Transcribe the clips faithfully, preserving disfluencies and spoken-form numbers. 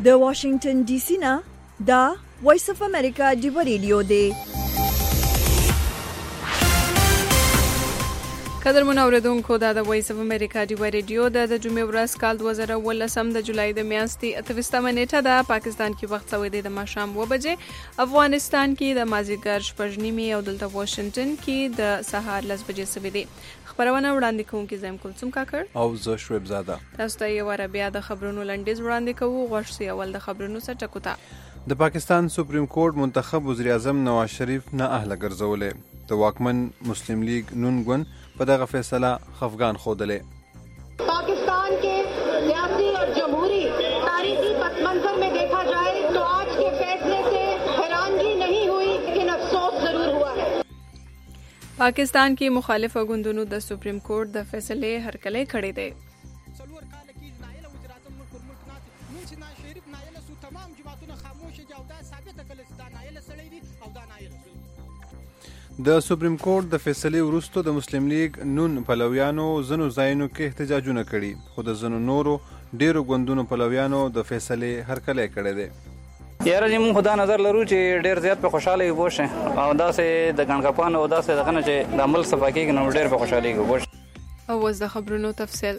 د واشنگټن ډي سي نه دا وایس اف امریکا ډیو ریډیو دی. قدرمن اوریدونکو دا د وایس اف امریکا ډیو ریډیو د جمعې ورځ کال دوه زره ولسم د جولای د میاشتې اتهویشتمه نیټه ده. پاکستان کې وخت سوی دی د ماښام اوه بجې، افغانستان کې د مازدیګر شپږ نیمې او دلته واشنگټن کې د سهار لس بجې سوي دي. خبرونه وړاندې کوونکي زم کلثوم کاکړ او زه شعیب زاده. تاسو ته یو واره بیا د خبرونو لنډیز وړاندې کوو. غوښ سي اول د خبرونو سره ټکوتا. د پاکستان سپریم کورټ منتخب وزیر اعظم نواز شریف نه اهله ګرځولې. د واکمن مسلم لیگ نون ګوند په دغه فیصله خفګان ښودلې. पाकिस्तान के सियासी और जमहूरी तारीखी पस मंजर में देखा जाए तो आज के फैसले से हैरानगी नहीं हुई लेकिन अफसोस जरूर हुआ है. पाकिस्तान کې مخالف ګوندونو د سپریم کورټ د فیصلې هرکلی کړی دی. د سپریم کورټ د فیصلې وروسته د مسلم لیگ نون پلویانو ځینو ځایونو کې احتجاجونه کړي، خو د ځینو نورو ډیرو ګوندونو پلویانو د فیصلې هرکلی کړی دی. یاره چې موږ خو دا نظر لرو چې ډېر زیات په خوشحاله یو بوشه او داسې د ګڼکپانو او داسې دغه نه چې د عمل صفا کېږي نو ډېر په خوشحالي یو بوشه. او اوس د خبرونو تفصیل.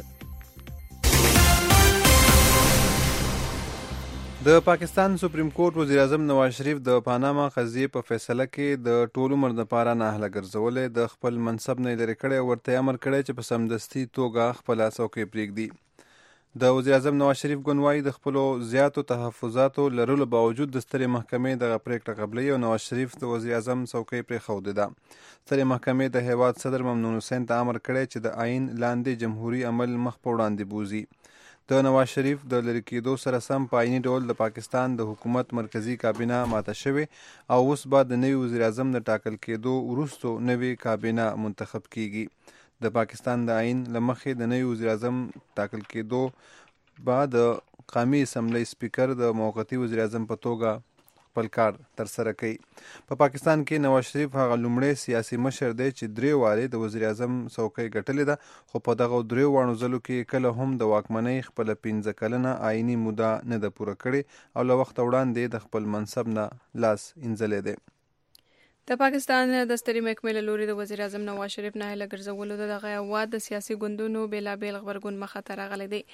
د پاکستان سپریم کورټ وزیر اعظم نواز شریف د پاناما قضیې په فیصله کې د ټول عمر لپاره نه اهله ګرځولې، د خپل منصب نه لرې کړی او ورته امر کړی چې په سمدستي توګه خپله څوکۍ پرېږدي. د وزیر اعظم نواز شریف ګوند وايي د خپلو زیاتو تحفظاتو لرلو باوجود د سترې محکمې دغه پرېکړه قبلوي او نواز شریف د وزیر اعظم څوکۍ پرېښودې ده. سترې محکمې د هیواد صدر ممنون حسین ته امر کړی چې د آئین لاندې جمهوري عمل مخ په وړاندې بوځي. د نواز شریف د لرې کېدو سره سم په آئیني ډول د پاکستان د حکومت مرکزی کابینه ماته شوې او اوس به د نوي وزیر اعظم د ټاکل کېدو وروسته نوې کابینه منتخب کیږي. د پاکستان د آئین له مخې د نوي وزیر اعظم ټاکل کېدو به د قومي اسمبلی سپیکر د موقتي وزیر اعظم په توګه خپل کار ترسره کوي. په پا پاکستان کې نواز شریف هغه لومړی سیاسي مشر دی چې درې وارې د وزیر اعظم څوکۍ ګټلې ده، خو په دغه درې واړو ځلو کې کله هم د واکمنۍ خپله پنځه کلنه آئیني موده نه ده پوره کړې او له وخته وړاندې د خپل منصب نه لاس اینځلی دی. د پاکستان د سترې محکمې له لوري د وزیر اعظم نواز شریف نه اهله ګرځولو د دغه هېواد د سیاسي ګوندونو بېلابېل غبرګون مخه ته راغلی دی.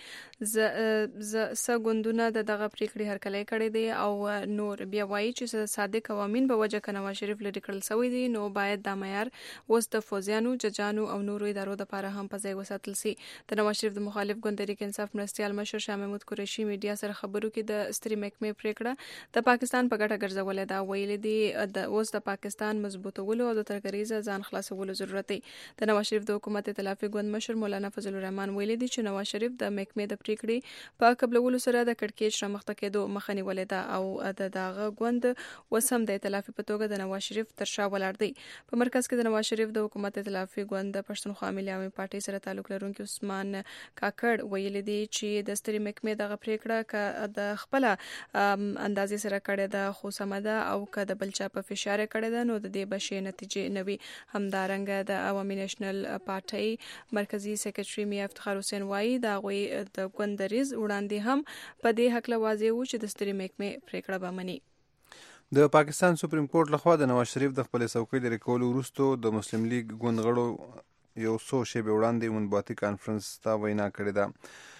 څه ګوندونه د دغه پرېکړې هرکلی کړی دی او نور بیا وایي چې صادق قوانین په وجه که نواز شریف لرې کړل سوی دی نو باید دا معیار اوس د فوزیانو، ججانو او نورو ادارو دپاره هم په ځای وساتل سي. د نواز شریف د مخالف ګوند تحریک انصاف مرستیال مشر شاه محمود قریشي میډیا سره خبرو کې د سترې محکمې پرېکړه د پاکستان په ګټه ګرځولې ده. ویلي دي اوس د پاکستان مضبوطولو او د ترکریزه ځان خلاصولو ضرورت دی. د نواز شریف د حکومت ائتلافي ګوند مشر مولانا فضل الرحمن ویلي دي چې نواز شریف د محکمې د پرېکړې په قبلولو سره د کړکېچ رامخته کېدو مخه نیولې ده او د دغه ګوند اوس هم د ائتلافي په توګه د نواز شریف تر شا ولاړ دی. په مرکز کې د نواز شریف د حکومت ائتلافي ګوند د پښتونخوا ملي عوامي پارټۍ سره تعلق لرونکي عثمان کاکړ ویلي دي چې د سترې محکمې دغه پرېکړه که د خپله اندازې سره کړې ده خو سمه ده او که د بل چا په فشار کړې ده نو د دې بشي نتیجې نوي. همدارنګه د عوامي نېشنل پارټۍ مرکزی سیکرټري میا افتخار حسین وایي د هغوی د ګوند دریځ وړاندې هم په دې هکله واضح و چې د سترې محکمې پرېکړه به مني. د پاکستان سپریم کورټ لخوا د نواز شریف د خپلې څوکۍ لرې کولو وروسته د مسلم لیگ ګوند غړو یو څو شېبې وړاندې مطبوعاتي کانفرنس ته وینا کړې ده.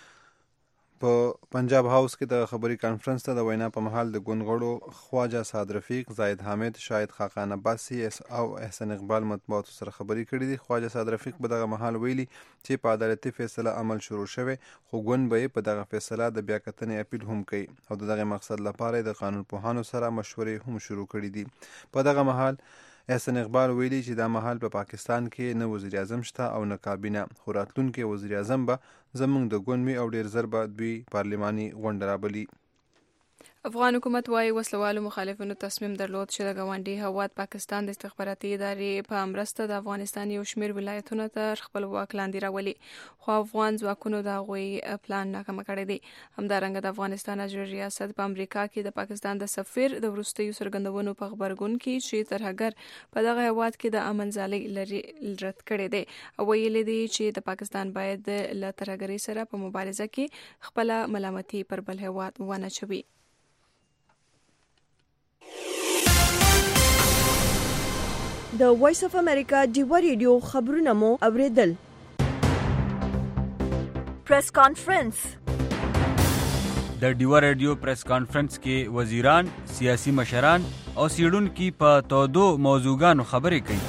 په پنجاب هاوس کې د خبري کانفرنس ته د وینا په مهال د ګوند غړو خواجه سعد رفیق، زاید حامد، شاهد خاقان عباسي او احسن اقبال مطبوعاتو سره خبرې کړې دي. خواجه سعد رفیق په دغه مهال ویلي چې په عدالتي فیصله عمل شروع شوی خو ګوند به په دغه فیصله د بیاکتنې اپیل هم کوي او د دغه مقصد لپاره د قانون پوهانو سره مشورې هم شروع کړې دي. په دغه مهال احسن اقبال ویلي چې دا مهال په پا پاکستان کې نه وزیر اعظم شته او نه کابینه، خو راتلونکی وزیر اعظم به زموږ د ګوند وي او ډیر زر به دوی پارلماني غونډه رابلي. افغان حکومت وايي وسلوالو مخالفینو تصمیم درلود چې د ګاونډي هیواد پاکستان د استخباراتي ادارې په مرسته د افغانستان یو شمېر ولایتونو تر خپل واک لاندې راولي، خو افغان ځواکونو د هغوی پلان ناکامه کړی دی. همدارنګه د افغانستان اجرا ریاست په امریکا کې د پاکستان د سفیر د وروستیو څرګندونو په خبرګون کې چې ترهګر په دغه هیواد کې د امن ځالۍ لري رد کړی دی او ویلي دی چې د پاکستان باید له ترهګرۍ سره په مبارزه کې خپله ملامتي پر بل هیواد ونه چوي. د وایس اف امریکا ډیوا ریډیو خبرونه مو اوریدل. پریس کانفرنس. د ډیوا ریډیو پریس کانفرنس کې وزیران، سیاسي مشران او سیډونکو په تودو موضوعګانو خبرې کوي.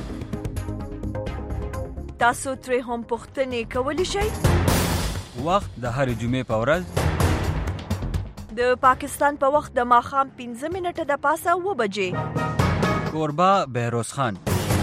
تاسو ترې هم پوښتنې کولی شئ. وخت د هرې جمعې په ورځ د پاکستان په وخت د ماښام پنځه منټه د پاسه اوه بجې. کوربه بهروز خان.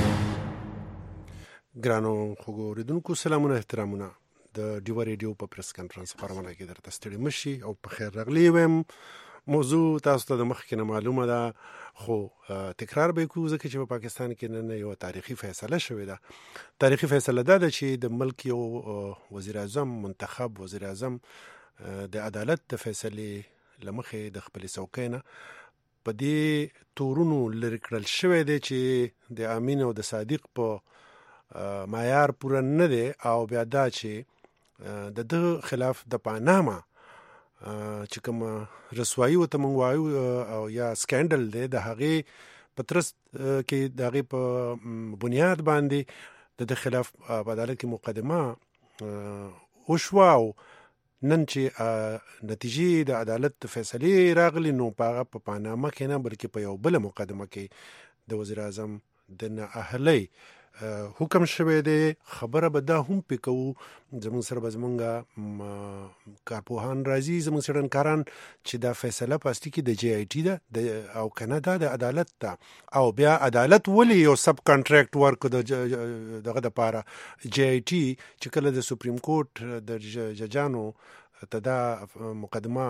ګرانو خوږو اوریدونکو سلامونه احترامونه. د ډیوا ریډیو په پریس کانفرنس خبرونه کې درته ستړي مشي او په خیر راغلی ویم. موضوع تاسو ته د مخکې نه معلومه ده خو تکرار به کوو ځکه چې په پاکستان کې نن یو تاریخي فیصله شوې ده. تاریخي فیصله ده چې د ملک یو وزیر اعظم منتخب وزیر اعظم د عدالت د فیصلې لمخې د خپل څوکۍ نه په دې تورونو لرې کړل شوی دی چې د امین او د صادق په معیار پوره نه دی او بیا دا چې د ده خلاف د پاناما چې کوم رسوایی ورته موږ وایو او یا سکینډل دی د هغې په ترڅ کې د هغې په بنیاد باندې د ده خلاف په عدالت کې مقدمه وشوه او نن چې نتیجې د عدالت د فیصلې راغلي نو په هغه په پاناما کې نه بلکې په یو بله مقدمه کې د وزیر اعظم د نااهلۍ حکم شوی دی. خبره به دا هم پې کوو زموږ سره به زموږ کارپوهان راځي زموږ څېړنکاران چې دا فیصله په اصلي کې د جی آی ټي ده او که نه دا د عدالت ده او بیا عدالت ولې یو سب کانټریکټ ورکړو د دغه دپاره جی آی ټي چې کله د سپریم کورټ د ججانو ته دا مقدمه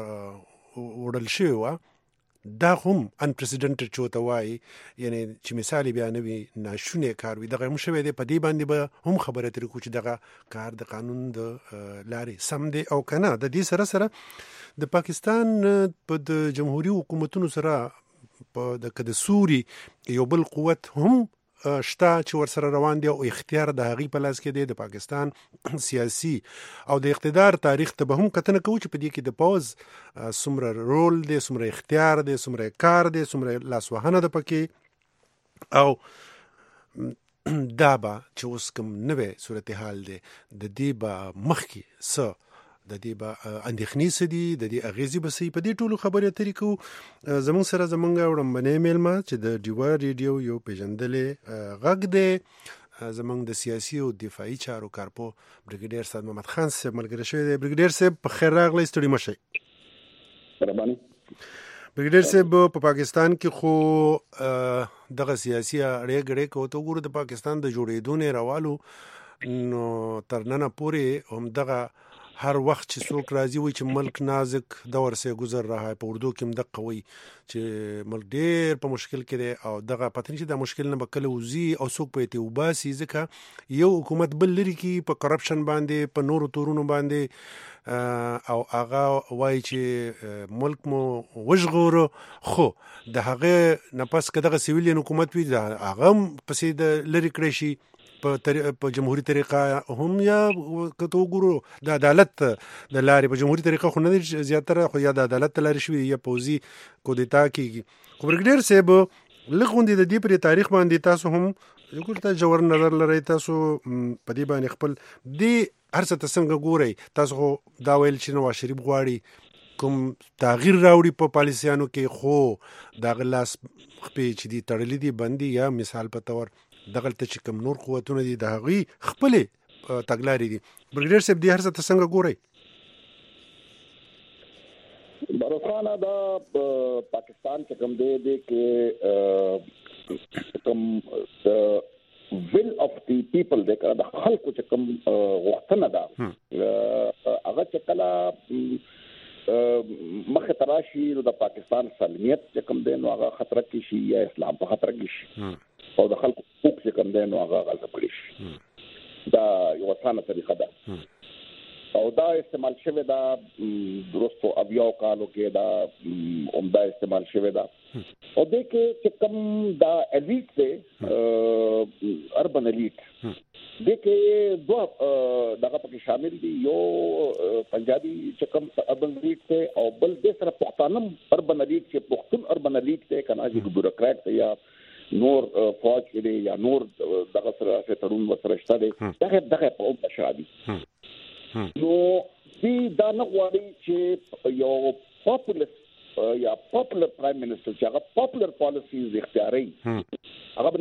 وړل شوې وه دا هم انپریسیډنټډ چې ورته وایي یعنی چې مثال بیا نه وي ناشونی کار وي دغه هم شوی دی. په دې باندې به هم خبره ترې کړو چې دغه کار د قانون د لارې سم دی او که نه. د دې سره سره د پاکستان په د جمهوري حکومتونو سره په د که د سوري یو بل قوت هم شته چې ورسره روان دی او اختیار د هغې په لاس کې دی. د پاکستان سیاسي او د اقتدار تاریخ ته به هم کتنه کوو چې په دې کې د پوز څومره رول دی، څومره اختیار دی، څومره کار دی، څومره لاسوهنه ده پکې او دا به چې اوس کوم نوی صورتحال دی د دې به مخکې څه د دې به اندېښنې څه دي، د دې اغېزې به څه، په دې ټولو خبرې اترې کوو. زموږ سره زموږ وړاندې میلمه چې د ډیوا ریډیو یو پیژندلی غږ دی زموږ د سیاسي او دفاعي چارو کارپو بریګیډیر سید محمد خان صاحب ملګری شوی دی. بریګیډیر صاحب په خیر راغلی، ستړي مه شئ. بریګیډیر صاحب په پاکستان کې خو دغه سیاسي اړې ګړې که ورته وګورو د پاکستان د جوړېدو نه راوالو نو تر ننه پورې همدغه هر وخت چې څوک راځي وایي چې ملک نازک دور سے گزر رہا ہے، په اردو کې هم دقه وایي چې ملک ډېر په مشکل کې دی او دغه پته نه چې دا مشکل نه به کله وځي او څوک په یې وباسي ځکه یو حکومت بل لري کې په کرپشن باندې په نورو تورونو باندې او هغه وایي چې ملک مو وژغورو خو د هغه نه پس که دغه سیویلین حکومت وي هغه هم پسې د لرې کړی شي په جمهوري طریقه هم یا که ته وګورو د عدالت د لارې په جمهوري طریقه خو نه دی زیاتره خو یا د عدالت د لارې شوي یا پوځي کودتا کېږي. خو بریګیډیر صاحب لږ غوندې د دې پرې تاریخ باندې تاسو هم یو ته ژور نظر لرئ، تاسو په دې باندې خپل دې هر څه ته څنګه ګورئ؟ تاسو خو دا ویل چې نواز شریف غواړي کوم تغییر راوړي په پالیسیانو کې خو د هغه لاس خپې چې دي تړلي دي بندي یا مثال په تور دغلته چې کوم نور قوتونه دي د هغې خپلې تګلارې دي. بریګیډیر صاحب دې هر څه ته څنګه ګورئ؟ بروخانه دا پاکستان چې کوم دی دی کې کوم ویل اف دی پیپل دی که د خلکو چې کوم غوښتنه ده هغه چې کله مخې ته راشي نو د پاکستان سالمیت چې کوم دی نو هغه خطره کې شي یا اسلام په خطره کې شي او د خلکو حقوق چې کوم دی نو هغه غلطه کړي شي. دا یو اسانه طریقه ده او دا استعمال شوی دا درستو اویاو کالو کې دا عمده استعمال شوی دا او دې کې چې کوم دا الیټ دی اربن الیټ دې کې دوه دغه پکې شامل دي، یو پنجابي چې کوم اربن الیټ دی او بل دې سره پښتانم اربن الیټ چې پښتون اربن الیټ دی کنه چې بیوروکرات یا نور فوج کې یا نور دغه سره ترون وسره شته دي دغه دغه په او بشادي نو دې دا نه غواړي چې یو پاپولس یا پاپولر پرایم منسٹر چې هغه پاپولر پالیسیز اختیاري هغه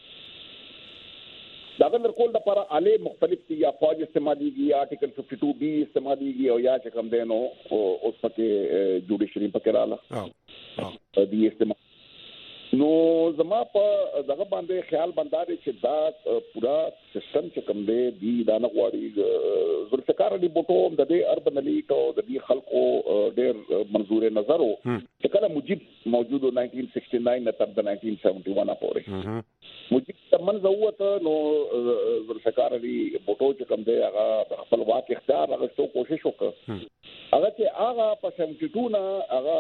داغه لرکول د لپاره علي مختلف دي یا فوج استعماليږي یا آرټیکل ففټي ټو بي استعماليږي او یا چې کوم دینو اوس پکې جوډیشري پکې رااله او دي استعمال نو زما په دغه باندې خیال بنداري چې دا پورا سیستم چې کوم دی دی دا نه غواړي ذوالفقار علي بوټو د دې اربن الیټ او د دې خلکو ډېر منظور نظر وو چې کله مجيب موجود و نائنٹین سکسٹی نائن نه تر د نائنٹین سیونٹی ون پورې مجيب تمن زوته نو ذوالفقار علي بوټو چې کوم دی هغه خپل واک اختیار غوښتو کوشش وکړ هغه چې هغه په سیونٹی ټو نه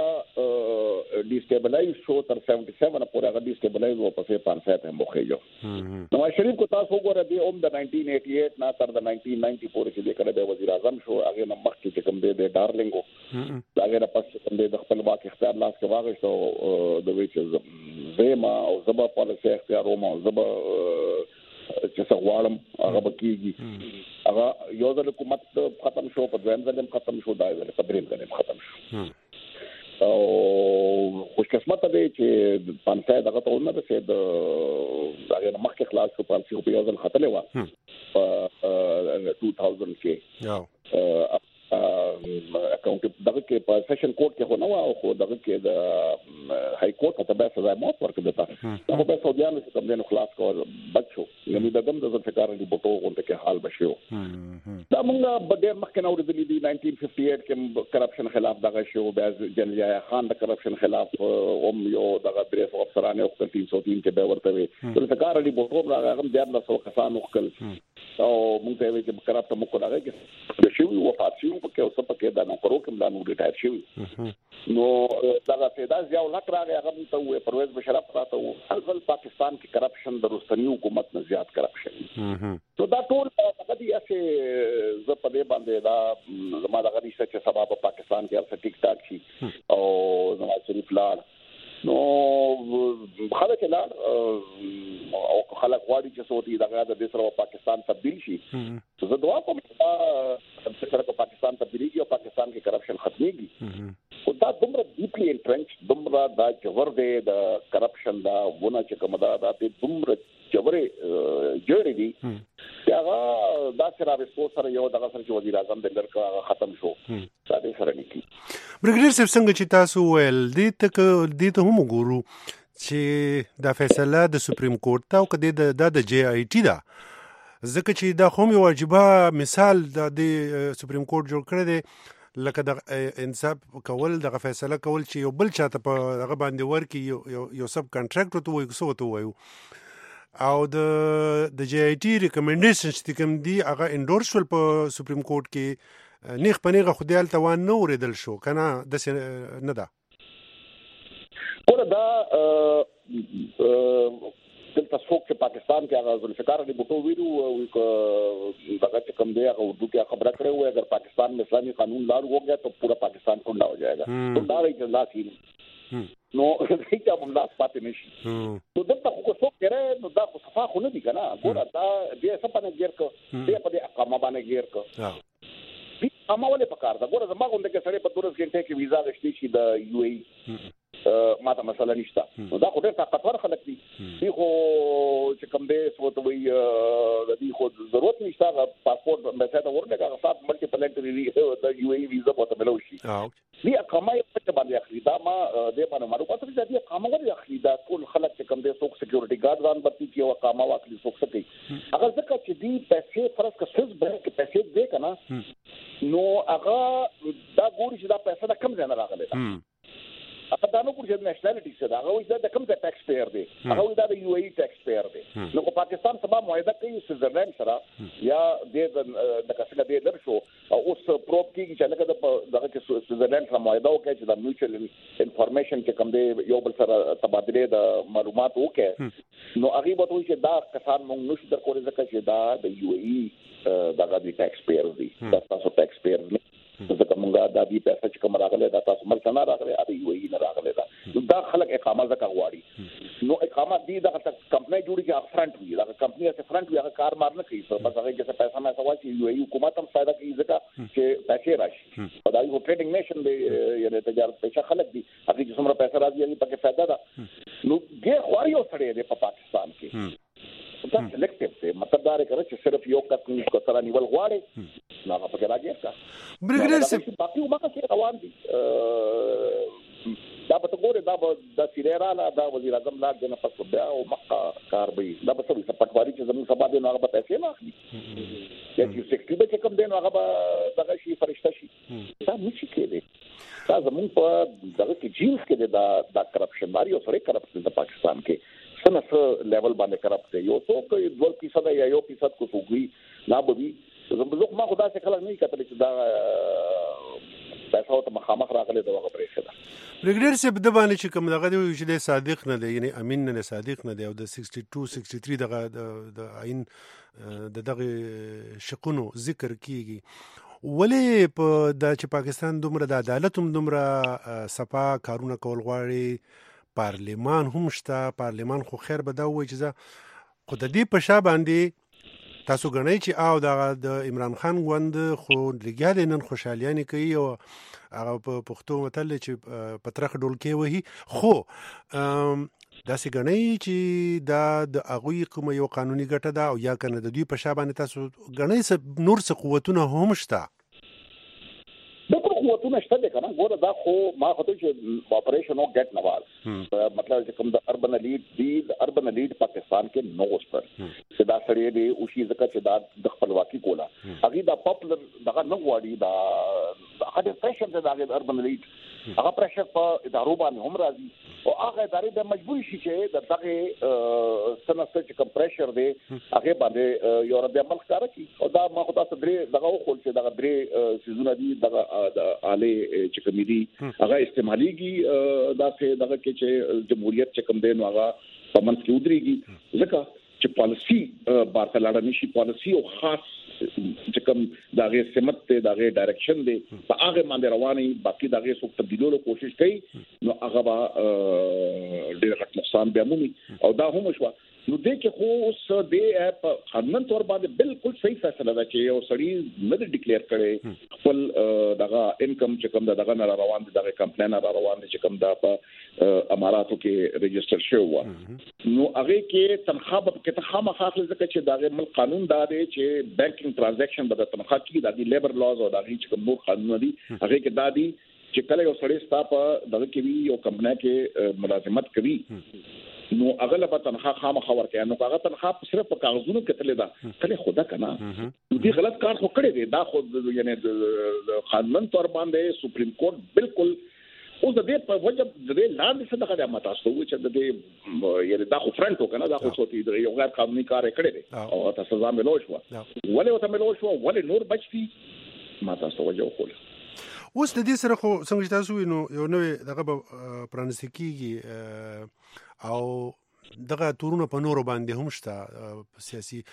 هغه ډیسټیبلایز شو تر سیونٹی سیون پورې هغه ډیسټیبلایز و پسې پانسات هم وخیږي نواز شریف کو تاسو وګورئ دی اوم د نائنٹین ایټی ایٹ نه تر د نائنٹین نائنٹی پورې چې کله د وزیر اعظم شو هغه نه مخکې چې کوم دی د ډارلینګو هغه نه پس کوم دی د خپل واک اختیار لاس کې واغښتو د ویچ زما او زبا پالیسي اختیار او ما زبا چې څو غواړم هغه بکیږي هغه یو ځل حکومت ختم شو په دویم ځل ختم شو دا ځل په دریم ځل ختم شو او خوش قسمت دی چې پانسای دغه ته ونه رسید هغه مخکې خلاص شو پالسي په یو ځل خطلې و په two thousand کې او اکاونټ دغه کې په سیشن کورټ کې هو نو او خو دغه کې د های کورټ ته به سزا موت ورکړه تا هغه به سعودیانو چې کوم دین خلاص کول بچو یعنی دغه د ذوالفقار علي بوټو غونډه کې حال بشو دا موږ بډې مخکې نو د دې نائنٹین ففٹی ایٹ کې کرپشن خلاف دغه شو بیا جنیا خان د کرپشن خلاف اوم یو دغه درې سو افسرانه او تین سو تین کې به ورته وي ذوالفقار علي بوټو هغه هم ډېر له سو کسانو خپل او موږ ته وی چې کرپټ مو کوله کې د شی وفات شي په کې اوس په کې دا نو کرو کوم دا نو ریټایر شي نو دا پیدا ځاو لک راغی هغه ته وې پرویز بشرف راته و اصل پاکستان کې کرپشن د روستنی حکومت نه زیات کرپشن نو دا ټول هغه دي چې زه په دې باندې دا زما د غریسه چې سبب پاکستان کې هر څه ټیک ټاک شي او نواز شریف لار نو خلک لار او خلک غواړي چې سعودي دغه د سره پاکستان تبدیل شي زه دعا کوم چې سره پاکستان تبدیل شي او پاکستان کې کرپشن ختميږي او دا دومره ډیپلی انټرنچ دومره دا جوړ دی د کرپشن دا ونه چې کوم دا د دومره جوړې جوړې دي چې هغه دا سره رسو سره یو دغه سره وزیر اعظم د لړکا ختم شو دا دې سره نکی برګډیر صاحب څنګه چې تاسو ویل دې تک دې ته هم ګورو چې دا فیصله د سپریم کورټ ته او کده د د جی آی ټی دا ځکه چې دا خو یو واجبہ مثال د سپریم کورټ جوړ کړی دی لکه د انصاف کول د فیصله کول چې یو بل چاته په هغه باندې ورکی یو یو سب کانټراکټ ته وایي څه وته وایو او د د جی آی ټی ریکمنډیشن چې کوم دی هغه انډورس ول په سپریم کورټ کې نیخ پنیغه خدایل توان نو ورېدل شو کنه د نه دا ور دا دلته څوک چې پاکستان کې هغه ذوالفقار علي بوټو ویلو او دغه چې کوم دی هغه اردو کې خبره کړې وای اگر پاکستان में اسلامی कानून लागू हो गया तो पूरा पाकिस्तान टुंडा हो जाएगा तो دا یې ځلا کی نو هیڅ هم لاس پاتې نشي نو دلته خو څوک کړي نو دا خو صفه خو نه دي کنه ګوره دا دې څه باندې ګیر کو دې په دې اقامه باندې ګیر کو دې اقامه ولې پکار دا ګوره زما غونډه کې سړی په دورس غنټه کې ویزا غشتي شي د یو ای ماته مسله نشته نو دا خو ډېر طاقتور خلک دي دی خو چې کوم دې سوت وي د دې خو ضرورت نشته پاسپورت مې ته ورنه کا صاحب ملټي پلانټري د یو ای ویزا په تملو شي دی اقامه په باندې اخلي دا ما دې باندې مارو پاتې چې دې اقامه ورې اخلي دا ټول خلک چې کوم دې څوک سکیورټي ګارد ځان برتي کې او اقامه واخلي څوک سکي هغه ځکه چې دې پیسې فرض کا سز بانک پیسې دې کنه نو هغه دا ګوري چې دا پیسې دا کم ځای نه راغلي دا هغه دا نو ګوري چې نېشنالټي څه دا هغه دا کم ځای ټیکس پیئر دی هغه دا د یو ای ټیکس پیئر دی نو کو پاکستان سبا معاهده کوي سویټزرلند سره یا د د کسنه دی درشو او اوس پروب کیږي چې لکه د دغه کې سویټزرلند سره معاهده وکړي چې د میوچوال انفارمیشن چې کوم دی یو بل سره تبادله د معلومات وکړي نو هغه به وایي چې دا کسان موږ نشو در کولای ځکه چې دا د یو ای دغه د ټیکس پیئر دی دا تاسو ټیکس پیئر دی ځکه موږ دا دې پیسې چې کوم راغله دا تاسو ملک نه راغله دا یو ای نه راغله دا دا خلک اقامه ځکه غواړي نو اقامه دې د حکومت هم فائدہ کوي ځکه چې پیسې راشي او دا یو ټریډینګ نیشن دی یعنی تجارت پیشه خلک دي هغه چې څومره پیسې راځي هغه پکې فائدہ ده نو ډېر خواري وسړي دی په پاکستان کې دا سلیکټیو دی مطلب دا رکړه چې صرف یو کس کو سره نیول غواړي نو هغه پکې راځي کا برګریډر سي باقي ومکه چې روان دي دا به ګوره دا د سیریرا دا وزیر اعظم لا د نفس بیا او مکه کار به دا به څه پټواري چې زموږ سبا دې نو هغه به پیسې نه اخلي چې سیکټي به کوم دین هغه به دغه شي فرشته شي دا نشي کېږي دا زموږ په دغه کې جینز کې دا دا کرپشن ماري او سره کرپشن د پاکستان کې څنګه لیول باندې کرپټ دی یو څوک دوه فیصد یا یو فیصد کو سوګي نه بوي زموږ ما خدا څخه خلک نه کتل چې دا پیسې او ته مخامخ راغلي دا هغه پرېښه ده برګریډر صاحب د باندې چې کوم دغه دی چې د صادق نه دی یعنی امین نه صادق نه دی او د62 63 دغه د عین د دغه شقونو ذکر کیږي ولې په د چې پاکستان دومره د عدالت هم دومره صفا کارونه کول غواړي پارلیمان هم شته پارلیمان خو خیر به دا وایي چې خو د دې په شا باندې تاسو غنئ چې او د عمران خان غوند خو لګیال نن خوشالیانه کوي او هغه په پښتو متل چې پترخ ډول کې وਹੀ خو دا سې غنئ چې دا د اغوی کوم یو قانوني ګټه ده او یا کنه د دوی په شا باندې تاسو غنئ نور څه قوتونه هم شته دغه قوتونه شته ده کنه ګوره دا خو ما خاطر چې اپریشن او ګټ نواز مطلب چې کوم د اربن لیډ دی د اربن لیډ پاکستان کې نووس پر صدا سړی دی او شي ځکه چې دا د خپلواکي کوله هغه دا پاپولر دغه نو واړي دا هغه پرېشر دی د اربن لیډ هغه پرېشر په ادارو باندې هم راځي او هغه ادارې د مجبوري شي چې د دغه سنسټ چې کوم پرېشر دی هغه باندې یو رد عمل ښکارا کی او دا ما خدا صدرې دغه خو چې دغه درې سيزونه دي دغه د اعلی چې کمیدي هغه استعماليږي دا څه دغه کې چې جمهوریت چې کوم دی نو هغه په منځ کې ودرېږي ځکه چې پالیسی بارتلاړه نشي پالیسی او خاص چې کوم دغه سمت ته دغه ډایرکشن دی په هغه باندې رواني باقي دغه څو تبدیلولو کوشش کوي نو هغه به ډېر غټ نقصان به مومي او دا هم شو نو دې کې خو اوس دې په قانون تور باندې بالکل صحیح فیصله ده چې یو سړی نه ډیکلیئر کړي خپل دغه انکم چې کوم دغه نه روان دي دغه کمپلین را روان دي چې کوم دا په اماراتو کې ريجستر شوی و نو هغه کې تنخواه به کې تخامه خاصه ځکه چې دغه مل قانون دا دی چې بانکینګ ترانزیکشن به د تنخواه کې د لیبر لاز او دغه چې کوم قانون دي هغه کې دا دي چې کله یو سړی ستا په دغه کې وی یو کمپنی کې ملازمت کوي نو هغه په تنخواه خامہ خبر کوي نو هغه تنخواه صرف په کاغذونو کې تللی دا کله خدا کنه دې غلط کار خو کړی دی دا خو یعنی د قانون تور باندې سپریم کورټ بالکل اوس د دې په وجه د دې لاندې څه دغه ماته تاسو چې د دې یعنی دا خو فرنټ وکنه دا خو څوتي د یو غیر قانوني کار کړی دی او تاسو سزا ملو شو ولې وته ملو شو ولې نور بچتي ماته تاسو وجه خو اوس د دې سره خو څنګه تاسو وینو یو نوې دغه پرانیستي کیږي او دغه تورونه په نورو باندې هم شته سیاسي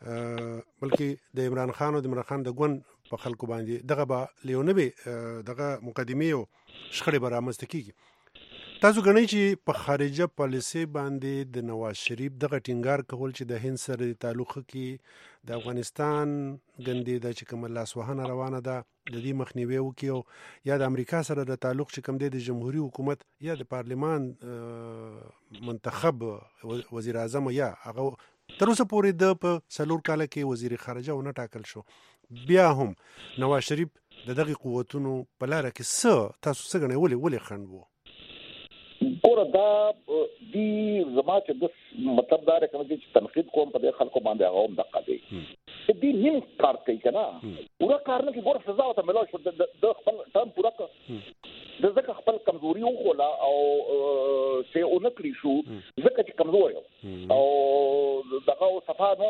بلکې د عمران خان او د عمران خان د ګوند په خلکو باندې دغه به لیونوي دغه مقدمه او شخړې به رامنځته کیږي تاسو غنئ چې په خارجه پالیسي باندې د نواز شریف دغه ټینګار کول چې د هند سره د تعلق کې د افغانستان ګندې د چې کوم لاسوهنه روانه ده د دې مخنیوي وکي او یا د امریکا سره د تعلق چې کوم دی د جمهوریت حکومت یا د پارلمان منتخب وزیر اعظم یا هغه تر اوسه پورې د په سلور کال کې وزیر خارجه ونه ټاکل شو بیا هم نواز شریف د دغه قوتونو په لار کې څه تاسو څنګه نه ولې ولې خنډ وو ګوره دا دی زما چې د مطلب دا رقم چې تنقید کوم په خلکو باندې هغه هم دقه دی دې نیم کار کوي کنه پورا کار نه کې ګوره سزا ته ملو شو د خپل ټرم پورا د ځکه خپل کمزوري وخوله او سه اونکلی شو ځکه چې کمزور او دغه صفه نو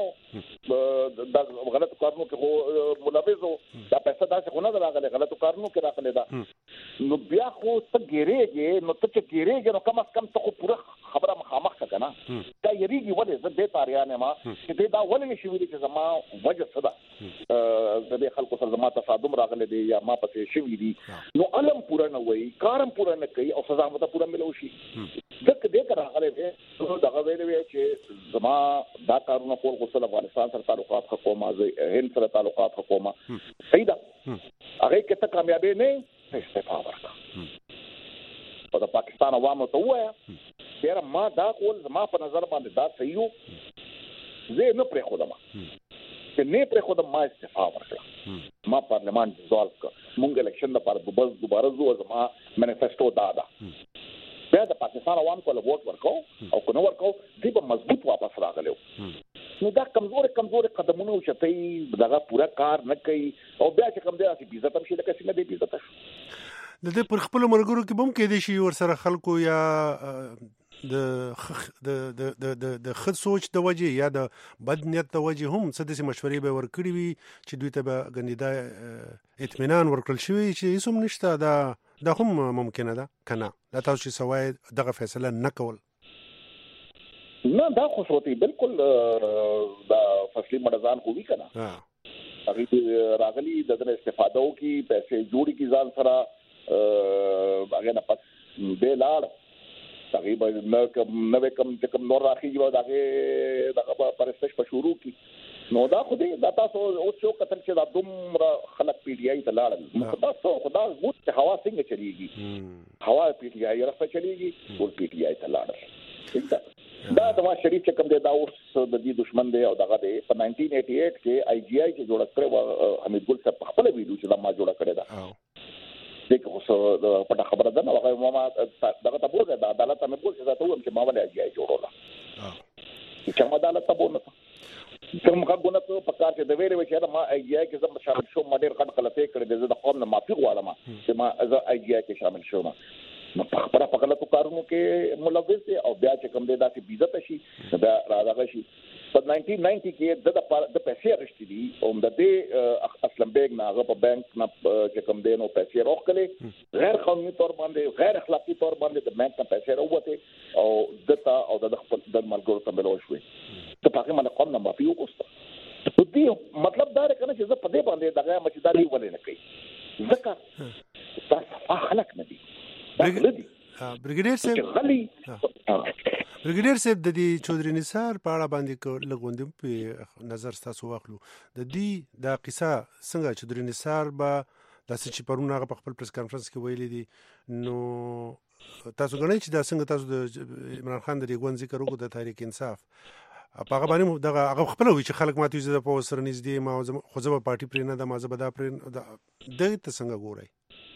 د غلط کارونو کې هو ملوث دا پیسې دا څه نه راغله غلط کارونو کې راغله دا نو بیا خو څه ګیرېږي نو ته چې ګیرېږي نو کم از کم ته خو پوره خبره مخامخ کنه دا یریږي ولې زه دې تاریانه ما چې دې دا ولې شي ویل چې زما وجه څه ده د دې خلکو سره زما تصادم راغله دی یا ما پسې شوی دي نو علم پوره نه وای کارم پوره نه کوي او سزا مته پوره ملو شي ځکه دې کار راغله دی نو دا غوړې وی چې زما دا کارونه کول غوښتل افغانستان سره تعلقات حکومت هند سره تعلقات حکومت صحیح ده هغه کې ته کامیابی نه استعفا ورکړه او د پاکستان عوامو ته وایا چې ما دا کول ما په نظر باندې دا صحیح وو زه نه پرې خودم چې نه پرې خودم ما استعفا ورکړه ما پارلمان ډیزالو کړ مونږ الیکشن لپاره بس دوباره زو زما مانیفیسټو دا ده بیا د پاکستان عوام کو له ووټ ورکو او کو نو ورکو دی په مضبوط واپس راغلو نو دا کمزور کمزور قدمونه او شتي دغه پورا کار نه کوي او بیا چې کوم دی چې عزت هم شي لکه څنګه دی عزت د دې پر خپل مرګورو کې بم کې دي شي ور سره خلکو یا د د د د د خد سوچ د وجه یا د بد نیت د وجه هم څه د مشورې به ورکړي وي چې دوی ته به غنیدا اطمینان ورکړل شي چې هیڅ هم نشته دا دا هم ممکنه ده کنه دا تاسو چې سوای دغه فیصله نه کول نه دا خو شوتي بالکل دا فصلي مړزان خو وی کنه ها هغه راغلي دغه استفاده وکي پیسې جوړي کی ځان سره هغه نه پس به لاړ تقریبا نو کوم نو کوم چې کوم نور راخیږي دا هغه دغه پرستش په شروع کی نو دا خو دې دا تاسو او څو قتل چې دا دومره خلک پی ډی آی ته لاړل خدا څو خدا ووت هوا څنګه چلیږي هوا پی ډی آی راځي چلیږي ټول پی ډی آی ته لاړل دا د ما شریف چې کوم دی دا اوس د دې دشمن دی او دغه دی په نائنټین ایټي ایټ کې آی جی آی چې جوړ کړو حمید ګل صاحب خپل ویډیو چې دا ما جوړ کړی دا دغه اوس په خبره ده نو هغه ما دغه تاسو د عدالت مې پوښتنه تاسو هم چې ما ولې آی جی آی جوړولا چې ما عدالت ته بونه کوم غوونه ته په کار کې د ویلې چې ما آی جی آی کې زم شامل شوم ما ډېر غټ غلطي کړې ده د قوم نه معافي غواړم چې ما از آی جی آی کې شامل شوم نو په خبره په غلطو کارونو کې ملوث دي او بیا چې کوم دې داسې بیزت شي دا راځي شي په نائنټین نائنټي کې د د پیسې اخیستې دي او د دې اسلم بیگ نه هغه په بانک نه چې کوم دې نو پیسې راوخلې غیر قانوني تور باندې غیر اخلاقی تور باندې د بانک نه پیسې راوته او دته او د خپل د ملګرو ته ملو شوې ته پاکه باندې قوم نه معافي وکړه دې مطلب دا رکنه چې زه په دې باندې دغه مچداري ولې نه کوي ځکه تاسو خلک نه دي برګیډیر صاحب برګیډیر صاحب د دې چودري نثار په اړه باندې لګوندم په نظر تاسو واخلو د دې دا قصه څنګه چودري نثار به د سچ پرونه په خپل پریس کانفرنس کې ویلي دي نو تاسو غواړئ چې دا څنګه تاسو د عمران خان د ریګون ذکر وکړو د تحریک انصاف په هغه باندې دغه هغه خپل وی چې خلک ماته یې په وسره نږدې ما خو ځبه پارټي پرې نه د ما زبدا پرې د ته څنګه ګورئ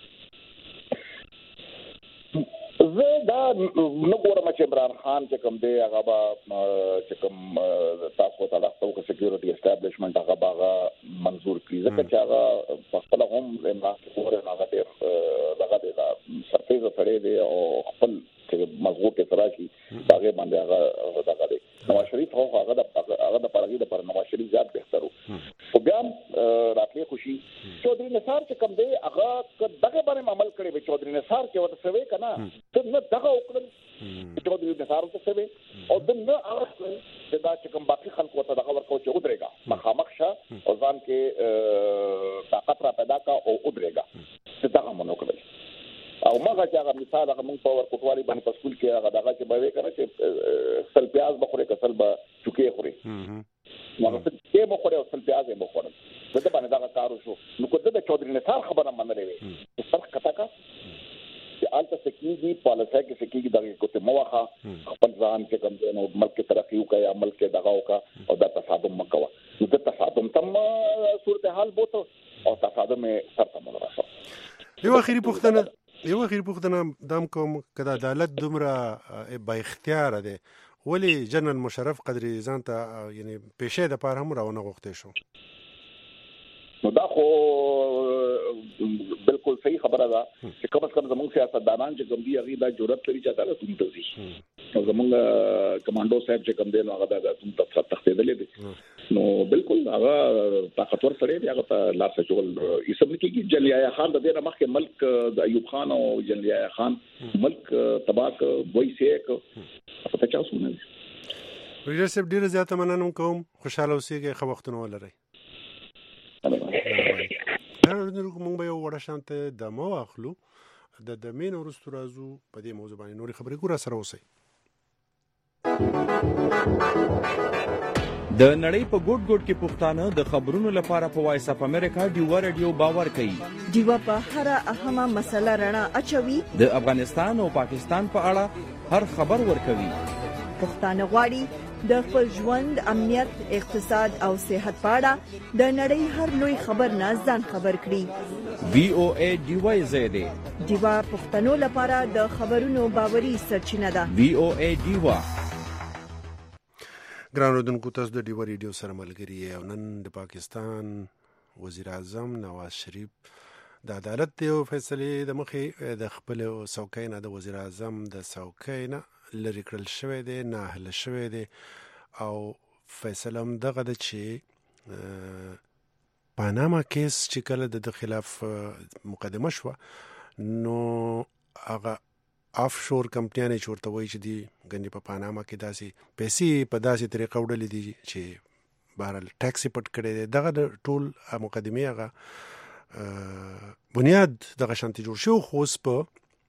زه دا نو ګورم چې عمران خان چې کوم دی هغه با چې کوم تاسو ته راځو چې سکیورټي اسټابلیشمنت هغه باغه منزور کړی ځکه چې هغه په خپل هم عمران خان هغه ډېر دغه دی دا سرپرایز کړی دی او خپل چې مضبوط تراشي هغه باندې هغه دغه دی نواز شریف هغه د هغه د پرګي د پر نواز شریف زیات بهتر او بیا راکې خوشي چودري نثار چې کوم دی هغه دغه باندې عمل کړی وي چودري نثار چې ورته سوي کنه ته نه دغه وکړل چودري نثار ته سوي او د نه هغه دا چې کوم باقي خلکو ته دغه ورکو چې ودرېګا مخامخ شه او ځان کې طاقت را پیدا کا او ودرېګا دغه مونږ کړل او مګه چې هغه مثال هغه موږ په ورکوټوالي باندې په سکول کې هغه دغه چې به وې کنه چې سل پیاز بخوره کسل به چوکي خوري نو چې مو خوره او سل پیاز یې بخوره دغه باندې دا کارو شو نو کو د چودري نثار خبره منلې وي فرق کتا کا چې آلته سکیږي پالیسي کې سکیږي دغه کوته موخه خپل ځان کې کوم نو ملک ترقی وکړي عمل کې دغه وکړه او دا تصادم مکوه نو د تصادم تم صورتحال بوته او تصادم سره تم راځي یو اخیری پوښتنه یو اخیری پوښتنه دام کوم کدا عدالت دومره با اختیار ده ولی جنرال مشرف قدرې ځان ته یعنی پېښې د پاره هم راونه غوښته شو نو دا خو بالکل صحیح خبره ده چې کوم څه زموږ سیاستدانان چې کوم دی هغه د جرأت لري چې عدالت ونتوي نو زموږ کمانډو صاحب چې کوم دی نو هغه د تاسو تختیدلې دي نو بالکل هغه طاقتور سره دی هغه لاس چول یې سم کېږي جلیایا خان د دې مخکې ملک د ایوب خان او جلیایا خان ملک تباک وای سیک په تاسو نه ریډر صاحب ډیر زیاته مننه کوم خوشاله اوسئ خو وختونه ولرئ دا نور کوم به یو وړه شانته د مو اخلو د د مين ورستو راځو په دې موضوع باندې نوري خبرې ګور سره اوسئ د نړۍ په ګوټ ګوټ کې پښتانه د خبرونو لپاره په وایس اپ امریکا ډیوا رادیو باور کوي. ډیوا په هر اهمه مسله رڼا اچوي. د افغانستان او پاکستان په اړه هر خبر ورکوي. پښتانه غواړي د خپل ژوند، امنیت، اقتصاد او صحت په اړه د نړۍ هر لوی خبر نه ځان خبر کړي. وی او ای ډیوا زیاده ډیوا پښتنو لپاره د خبرونو باوري سرچینه ده. وی او ای ډیوا. ګران اردوونکو، تاسو د ډیوا ریډیو سره ملګری یې او نن د پاکستان وزیر اعظم نواز شریف د عدالت د فیصلې د مخې د خپل څوکۍ نه د وزیر اعظم د څوکۍ نه لرې کړل شوی دی، ناهله شوی دی او فیصله هم دغه ده چې پاناما کیس چې کله د خلاف مقدمه شوه نو هغه آف شور کمپنیانې چې ورته وایي چې دي ګنې په پاناما کې داسې پیسې په داسې طریقه وړلې دي چې بهرحال ټیکس یې پټ کړی دی. دغه د ټول مقدمې هغه بنیاد دغه شانتې جوړ شو. خو اوس په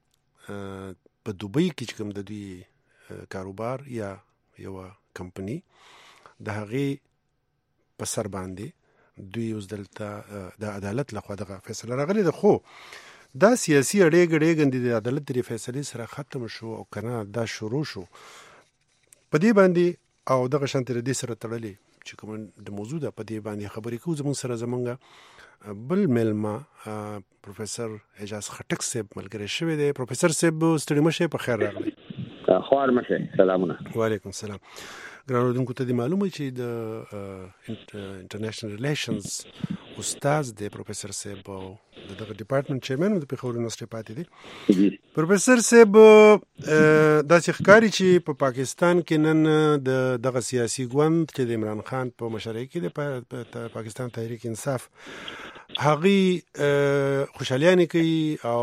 په دوبۍ کې چې کوم د دوی کاروبار یا یوه کمپني د هغې په سر باندې دوی اوس دلته د عدالت لخوا دغه فیصله راغلې ده. خو دا سیاسي اړې ګډې ګندې د عدالت د فیصلې سره ختم شو او کنه دا شروع شو په دې باندې او دغه شانتې د دې سره تړلې چې کوم د موضوع ده په دې باندې خبرې کوو. زموږ سره زمونږ بل ملما پروفیسور اعجاز خټک صاحب ملګری شوی دی. پروفیسور صاحب ستړي مشه، په خیر راغلی. خوار مشه، سلامونه. وعلیکم السلام. ګران اردوونکو ته د معلومه چې د انټرنیشنل ریلیشنز استاد دی پروفیسور صاحب او دغه ډپارټمنټ چیرمن د پیښور یونیورسيټي پاتې دی. پروفیسور صاحب داسې ښکاري چې په پاکستان کې نن د دغه سیاسي ګوند چې د عمران خان په مشرۍ کې د پاکستان تحریک انصاف هغه خوشالیانه کوي او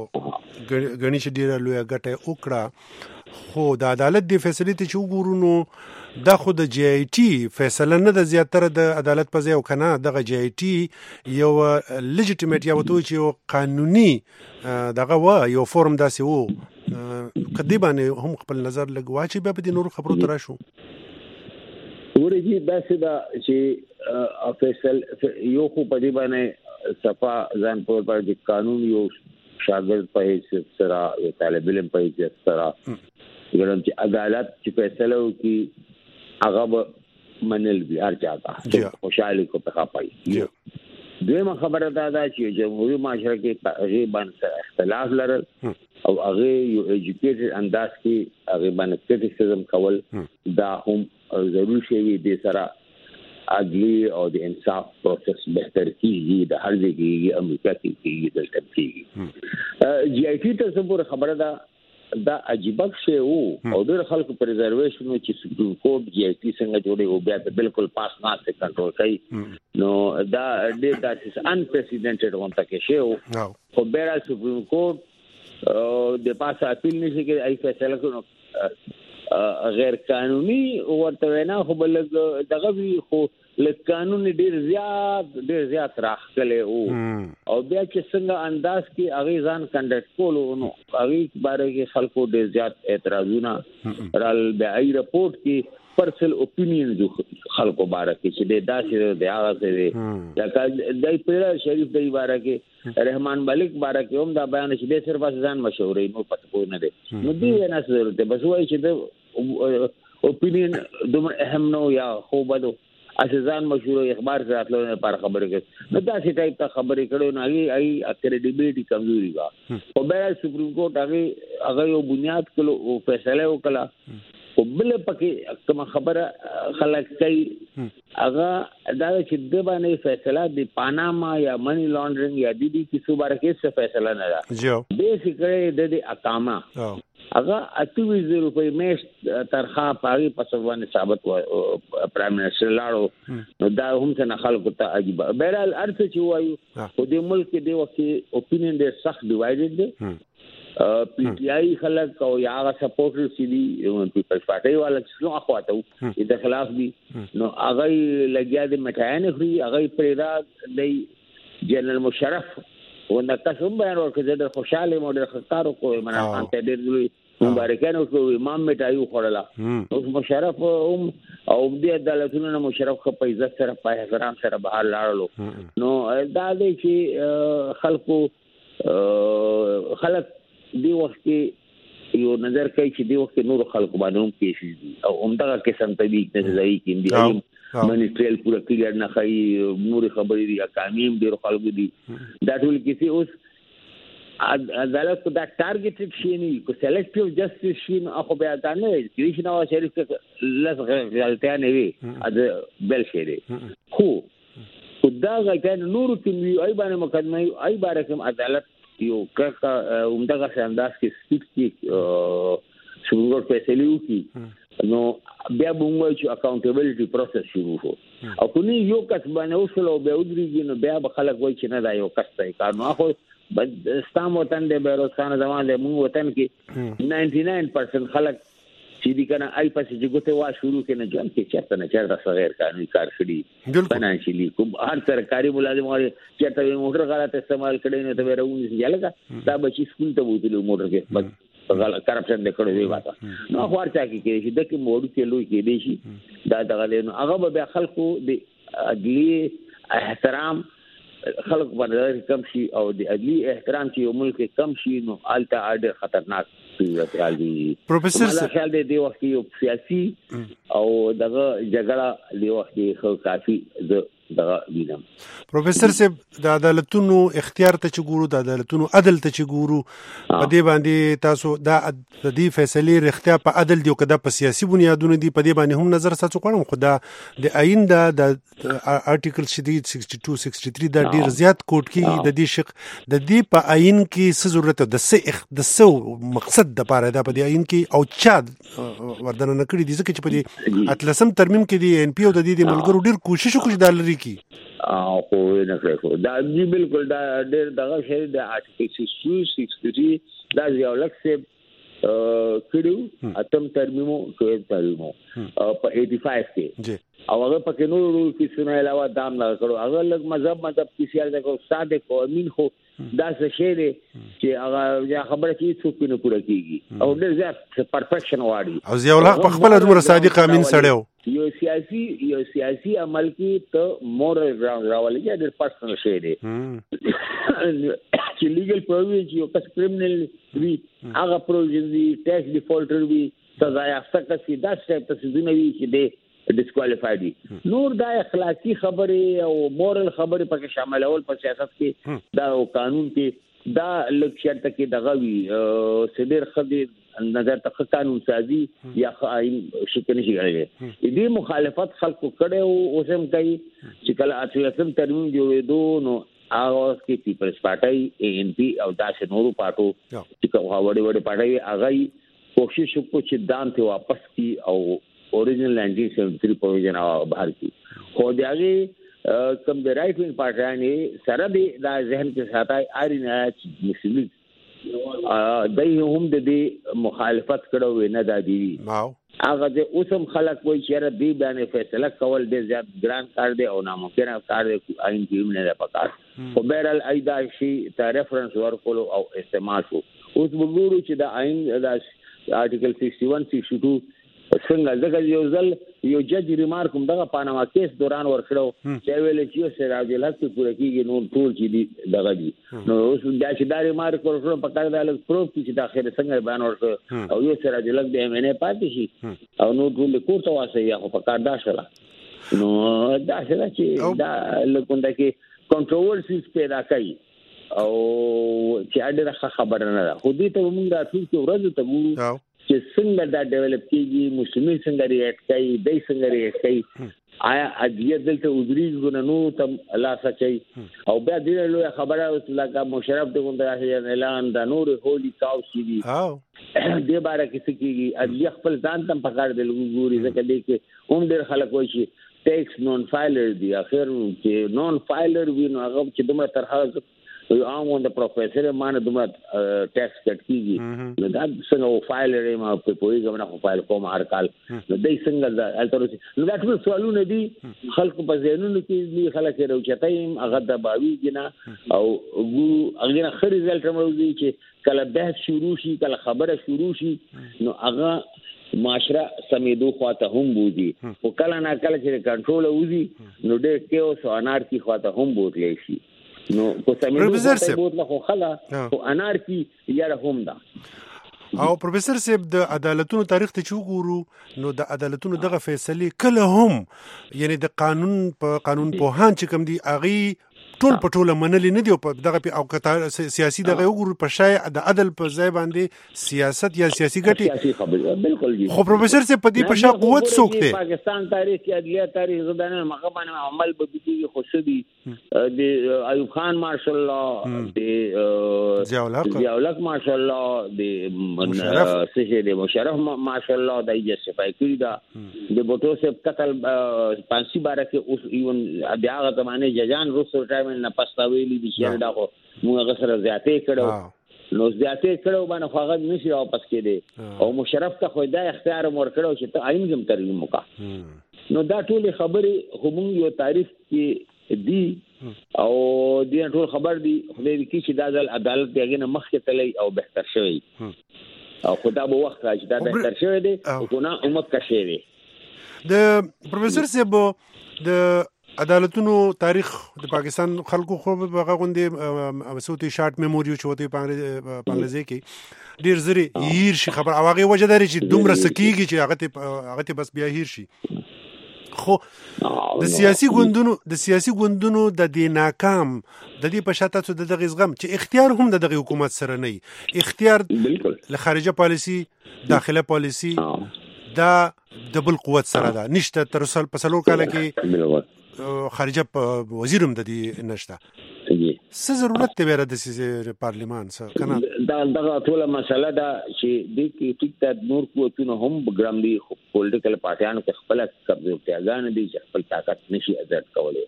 غني چې ډیره لویه ګټه وکړه. خو د عدالت د فیصلې ته چې وګورو نو دا خو د جی آی ټي فیصله نه ده، زیاتره د عدالت په ځای او کنه دغه جی آی ټي یو لیجیټیمیټ یا وته چې یو قانوني دغه و یو فورم داسې وو. کدی باندې هم خپل نظر لګوا چې به د نور خبرو تر شو ورګي داسې دا چې فیصل یو خو په دې باندې صفا ځان په پر د قانون یو شاګرد په حیثیت سره یو طالب علم په حیثیت سره ګرم چې عدالت چې فیصله وکړي هغه منل دي هر چاته خوشاله کو په خپای. دویمه خبره دا ده چې جمهوریت معاشره کې غیبان سره اختلاف لرل او هغه یو ایجوکیټډ انداز کې هغه باندې کریټیسزم کول دا هم ضروري شی دی سره عدلی او د انصاف پروسس بهتر کیږي. د هر ځای کې امریکا کې کیږي دلته کیږي. جی آی ټي ته څه خبره ده دا عجیب شی وو او د خلکو پر ریزرویشن چې سپریم کورټ جی آی ټي څنګه جوړي او بیا ته بالکل پاس نه څه کنټرول کوي نو دا ډېر داسې انپریسیډنټډ وانته کې شی وو. خو بیا سپریم کورټ د پاسه اپیل نشي کوي ای فیصله کوي غیر قانوني ورته وینا خو بل دغه وی خو ل قانون ډیر زیات ډیر زیات راخلې او او بیا چې څنګه انداز کې اغه ځان کنډکټ کولو نو اغه باره کې خلکو ډیر زیات اعتراضونه رال بیا ای رپورت کې پرسنل اپینین جو خلکو باره کې چې د داسې د هغه سره لکه دای پیرا شریف د باره کې رحمان ملک باره کې هم دا بیان چې د صرف ځان مشورې نو پته پوه نه دي نو دی نه ضرورت بس وایي چې د اپینین دومره اهم نو یا خو بده اساسان مشهور اخبار راتلو نه پر خبرې کوي نو دا څه ټایپ ته خبرې کړو نو هغه ای اکریډیبিলিټي کمزوري وا او بیا سپریم کورټ هغه هغه یو بنیاد کلو فیصله وکړه او بل پکې کوم خبره خلک کوي هغه دا چې د باندې فیصله د پاناما یا منی لانډرینګ یا د دې کیسو باره کې څه فیصله نه ده جو بیسیکلی د دې اقامه هغه اته زره روپۍ میش ترخه پاري پسوانه ثابت و پرایم منسٹر لاړو نو دا هم څنګه خلکو ته عجیب بهرال ارڅ چې وایو خو د ملک د وخت اپینین ډېر سخت ډیوایډډ دی پی ټی آی خلک او یا سپورټر سی دی پیپلز پارټي والا چې نو اخواته د خلاف دي نو هغه لګیا د مټاینه خوري هغه پیدا د جنرال مشرف وندا تاسو بیان ورکړه د خوشاله موډل خطر کوی منان ته ډېر مبارکانو کوي امام میټایو خړلا اوس مشرف هم او دې عدالتونو نه مشرف په عزت سره په احترام سره بهر لاړلو نو دا دې چې خلکو خلک دی وخت یو نظر کوي چې دی وخت نور خلکو باندې هم کیسې دي او همدغه قسم طبيعي نظریه کې دی منی ټریل پورا کلیئر نه خای نور خبرې دي اقامیم ډیر خلکو دي دا ټول کیسې اوس عدالت کو دا ټارګټډ شي نه کو سلیکټیو جسټس شي نه خو بیا دا نه چې نو شریف لږ غلطیا نه وي د بل شي دي خو خدا غلطیا نور کې ای باندې مقدمه ای باره کوم عدالت یو کړه همدغه انداز کې سپیک کې څنګه فیصله وکړي نو بیا موږ چې اکاونټیبلټي پروسس شروع شو او کله یو کس باندې وشلو به ودرېږي نو بیا به خلک وایي چې نه دا یو کس دی کار نو خو ستاسو وطن د بیروز خان زمان د موږ وطن کې نائنټي نائن پرسنټ خلک چې دي کنه آی پاسې چې ګوته وا شروع کینې ځان کې چرته نه چرته غیر قانوني کار کړی فینانشلی کوم هر سرکاري ملازم وایي چې موټر غلط استعمال کړي نه ته ورونی ځلګه دا بچی سکول ته وځي موټر کې بس غلط کرپشن د کړو دی واته نو خو ارچا کې کې چې دغه موډ کې لوي کې دی شي دا دغه له هغه به خلکو د عدلی احترام خلق باندې کم شي او د عدلی احترام چې یو ملک کم شي نو الته اډر خطرناک صورت حال دی پروفیسور صاحب خیال دی د وخت یو سیاسي او دغه جګړه دی وخت خو کافي د دغه وینم پروفیسور صاحب د عدالتونو اختیار ته چې ګورو د عدالتونو عدل ته چې ګورو په دې باندې تاسو دا د دې فیصلې رښتیا په عدل دی او کدا په سیاسي بنیادونو دی په دې باندې هم نظر ساتو کوم خدا د آئین دا د ارټیکل شدید سکسټي ټو سکسټي تھری دا ډیر زیات کوټ کې د دې شق د دې په آئین کې څه ضرورت د څه د څه مقصد د پاره دا په دې آئین کې او چا وردن نه کړی دي ځکه چې په دې اتلسم ترمیم کې دی ان پی او د دې ملګرو ډیر کوشش وکړي د لری کی او خو نه کړو دا دی بالکل دا ډېر دغه شی د ارټیکل سکسټي تھری دا یو لکه کړو اتم ترمیمو کوي ترمیمو په ایټي فایو کې او هغه پکې نور رول کې سونه علاوه دام نه کړو هغه لږ مذهب مذهب کې سیال دا کو صادق او امین خو دا څه شی دی چې هغه خبره کې څوک نه پوره کیږي او ډېر زیات پرفیکشن واړي او ضیاء الحق په خپل عمر صادق امین سړیو یو سیاسي یو سیاسي عمل کې ته مورل ګراوند راولي یا د پرسنل شی دی چې لیګل پروویژن یو کس کرمینل وی هغه پروویژن دی ټیکس ډیفالټر وی سزا یافته کسي دا څه تصدیق وی چې دی ډیسکوالیفاید دي نور دا اخلاقی خبره او مورل خبره پکې شامل اول په سیاست کې دا قانون کې دا لکشر ته کې دغه وی سیدر خدي نظر ته قانون سازي یا آئین شکل نشي غړي دې مخالفت خلکو کړي او اوسم کوي چې کله اتلسم ترمیم جوړېدو نو هغه کې پیپلز پارټي اے ان پی او داسې نورو پارټو چې کومه وړي وړي پارټي هغه کوشش وکړي چې دام ته واپس کی او اوریجنل نائنټین سیونټي تھری پروویژن بهر کی خو دغه کم د رائټ وینګ پارټیانې سره د ذهن کې ساتای اړ نه مسلم دای هم د دې مخالفت کړو نه دادی هغه د اوسم خلک وایي چې دې باندې فیصله کول ډېر زیات ګران کار دی او ناممکن کار دی آئین کې نه ده پکار خو بهرحال ایدا شي ته ریفرنس ورکول او استعمال شو اوس وګورو چې د آئین د ارټیکل سکسټي ون سکسټي ټو څنګه ځکه یو ځل یو جج ریمارک هم دغه پاناما کیس دوران ورکړو چې ویل چې سراج الحق پوره کیږي نو ټول چې دی دغه دی نو اوس دا چې دا ریمارک ورکړو په کار د الګ پروف چې د اخر څنګه بیان ورکړو او یو سراج الحق د ایم ان ای پاتې شي او نو ټول کوټه واسه یا په کار دا شله نو دا څه چې دا لکونده کې کنټروورسیز پیدا کوي او چې اړه خبره نه ده خو دې ته موږ راتلو کې ورځ ته وو چې څنګه دا ډیولپ کیږي مسلمان څنګه ریاکټ کوي دای څنګه ریاکټ کوي آیا اجیه دلته وزریږي نو تم الله سچي او بیا دې له خبره اوس لکه مشرف د غونډه اعلان د نور هولي کاو سی دي دې باره کې څه کیږي اجیه خپل ځان تم پکار دی ګوري ځکه دې کې هم ډېر خلک وایي چې ټیکس نون فایلر دی اخر چې نون فایلر وي نو هغه چې دومره ترخه یو عام د پروفیسور مانه دومره ټیکس کټ کیږي نو دا څنګه فایلر ما په پوری غوښنه خو فایل کوم هر کال نو دای څنګه دا التروسی نو دا ټول سوالونه دي خلکو په ذهنونو کې دي خلک راوچتایم هغه د باوی جنا او ګورو هغه خري رزلټ موږ چې کله بحث شروع شي کله خبره شروع شي نو هغه معاشره سمیدو خواته هم بودي او کله نه کله چې کنټرول وځي نو ډېر کېوس او انارکی خواته هم بوتلی شي نو کو سمیدو خواته بوتله خو خلا او انارکی یاره هم ده. او پروفیسور صاحب د عدالتونو تاریخ ته چې وګورو نو د عدالتونو دغه فیصلې کله هم یعنی د قانون په قانون پوهان چې کوم دي اغي ټول په ټوله منلې نه دی او په دغه او کتار سیاسي دغه وګورو په شای د عدل په ځای باندې سیاست یا سیاسي ګټي سیاسي خبره بالکل جی خو پروفیسور صاحب په دې په شا قوت څوک دی پاکستان تاریخ کې عدلیه تاریخ زدانه مغه باندې عمل به دي خوشدي د ایوب خان ماشاء الله د ضیاء الحق ضیاء الحق ماشاء الله د سشه د مشرف ماشاء الله د جسفای کړی دا د بوټو صاحب قتل پانسی بارے کې اوس ایون د هغه زمانه ججان روسو ټایم نه پښتاویلی دي چې دا خو موږ سره زیاتې کړو نو زیاتې کړو باندې خواغد نشي واپس کېده او مشرف ته خو دا اختیار مور کړو چې ته عین هم ترجمه وکا نو دا ټول خبرې هم یو تعریف کې دي او دې ټول خبر دي خدای دې کې چې د عدالت دغه نه مخکې تللی او بهتر شوی او خدا به وخت راځي دا بهتر شوی دی او کنه امت کا شوی دی. د پروفیسور صاحب د عدالتونو تاریخ د پاکستان خلکو خو هغه غوندې مسعودي شارټ میموري چې وته په انګلیزي کې ډیر زری هیر شي خبر او هغه وجه لري چې دومره سکیږي چې هغه هغه بس بیا هیر شي خو د سیاسي ګوندونو د سیاسي ګوندونو د دې ناکام د دې په شاته څه د دغه زغم چې اختیار هم د دغه حکومت سره نه اختیار له خارجه پالیسی داخله پالیسی دا دبل قوت سره ده نشته تر څل په سلور کال کې خارجه وزیرم د دې نشته څه ضرورت دی ورته د سیاسي پارلیمان څخه کنه دا دا ټول مسله دا چې د کې ټیک ته نور قوتونه هم بګرام دي پولیټیکل پارټیانو کې خپل قبضه پیاګان دي چې خپل طاقت نشي ازاد کولای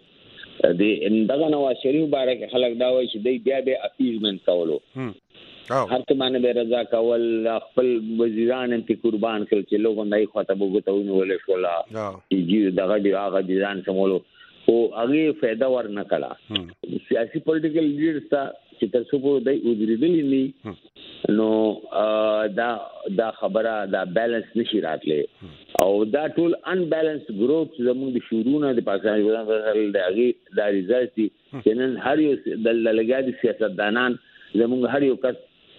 د دغه نواز شریف باره کې خلک دا وایي چې د بیا بیا اپیزمنت کولو هر څه باندې به رضا کول خپل وزیران انت قربان کړ چې لوګون دای خواته وګتاونه ولې شولا چې دغه دی هغه ځان سمولو او هغه फायदा ورنه کړه سیاسي پولیټیکل لیډرز ته چې تر څو په دای وزیرګلی نو دا دا خبره دا بیلانس نشي راتله او دا ټول ان بیلانس ګروپ زموږ د شورونه د پاکستان د هغه د ریزالټ چې نن هر یو د لګادي سیاستدانان زموږ هر یو کس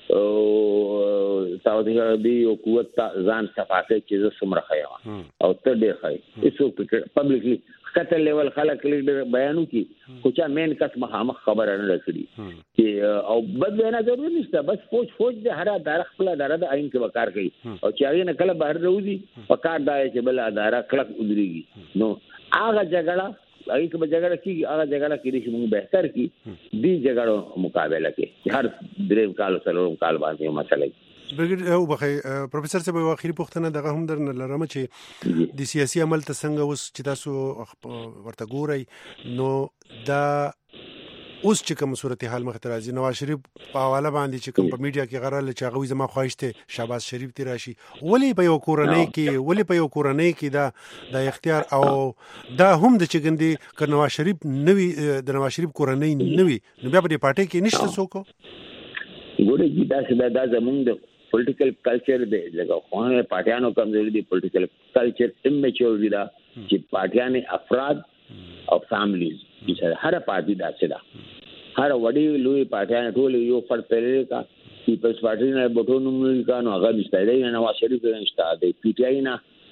او سعودي عربي او قوت ځان صفاقه چې زه سمره خیا او ته ډیر خای ایسو پبلکلی کته لیول خلک لیډر بیانو کی کوچا مین کس مخامخ خبر نه لکړي چې او بد نه ضروري نشته بس فوج فوج د هر اداره خپل اداره د عین کې وکړ کوي او چې هغه نه کله بهر راوځي وکړ دا چې بل اداره کلک ودرېږي نو هغه جګړه هغه کې جګړه کیږي هغه جګړه کې چې موږ بهتر کی دي جګړو مقابله کې هر درې کال سره کال باندې مسله بګر او بخي پروفیسور صاحب یو اخیری پوښتنه دغه هم درنه لرم چې د سیاسي عمل ته څنګه اوس چې تاسو ورته ګورئ نو دا اوس چې کوم صورتحال مخ ته راځي نواز شریف په حواله باندې چې کوم په میډیا کې غره لچ هغه زما خواهشته شهباز شریف تی راشي ولی په یو کورنۍ کې ولی په یو کورنۍ کې دا د اختیار او دا هم د چګندې ک نواز شریف نوی د نواز شریف کورنۍ نوی نو بیا په دې پارټي کې نشته څوک ګوره چې دا څه دا زمونږ د پولیټیکل کلچر دی لکه خوانه پارټیانو کمزوري دي پولیټیکل کلچر امچور دي دا چې پارټیانه افراد او فیملیز چې هر پارټي دا څه دا هر وړي لوی پارټیانه ټول یو فرد پرې کا پیپلز پارټي نه بټونو کا نو هغه نشته دی نواز شریف نشته دی پی ټی آی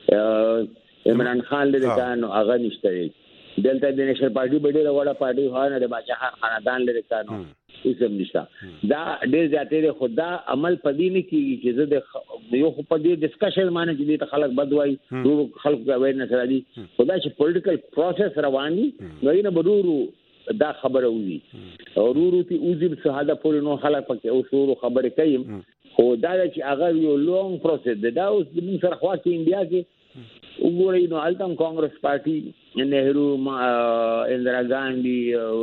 نه عمران خان لري کا نو هغه نشته دی دلته د نېشنل پارټي بډې وړه پارټي هانه د بادشاہ خاندان لري کا نو اسم نشته دا ډېر زیاتې خدا عمل پدې نه کیږي چې زه د یو خو پدې ډسکشن باندې چې د خلک بدوي ټول خلک غوې نه سره دي خدا چې پولیټیکل پروسس روان دي غوې نه بدورو دا خبره وزي او ورورو تی اوزي په هدا پورې نو خلک پکې او شروع خبره کوي خو دا چې هغه یو لونګ پروسس دی دا اوس د موږ سره خوا کې انډیا کې وګورئ نو التم کانګرس پارټي نهرو اندرا ګاندھی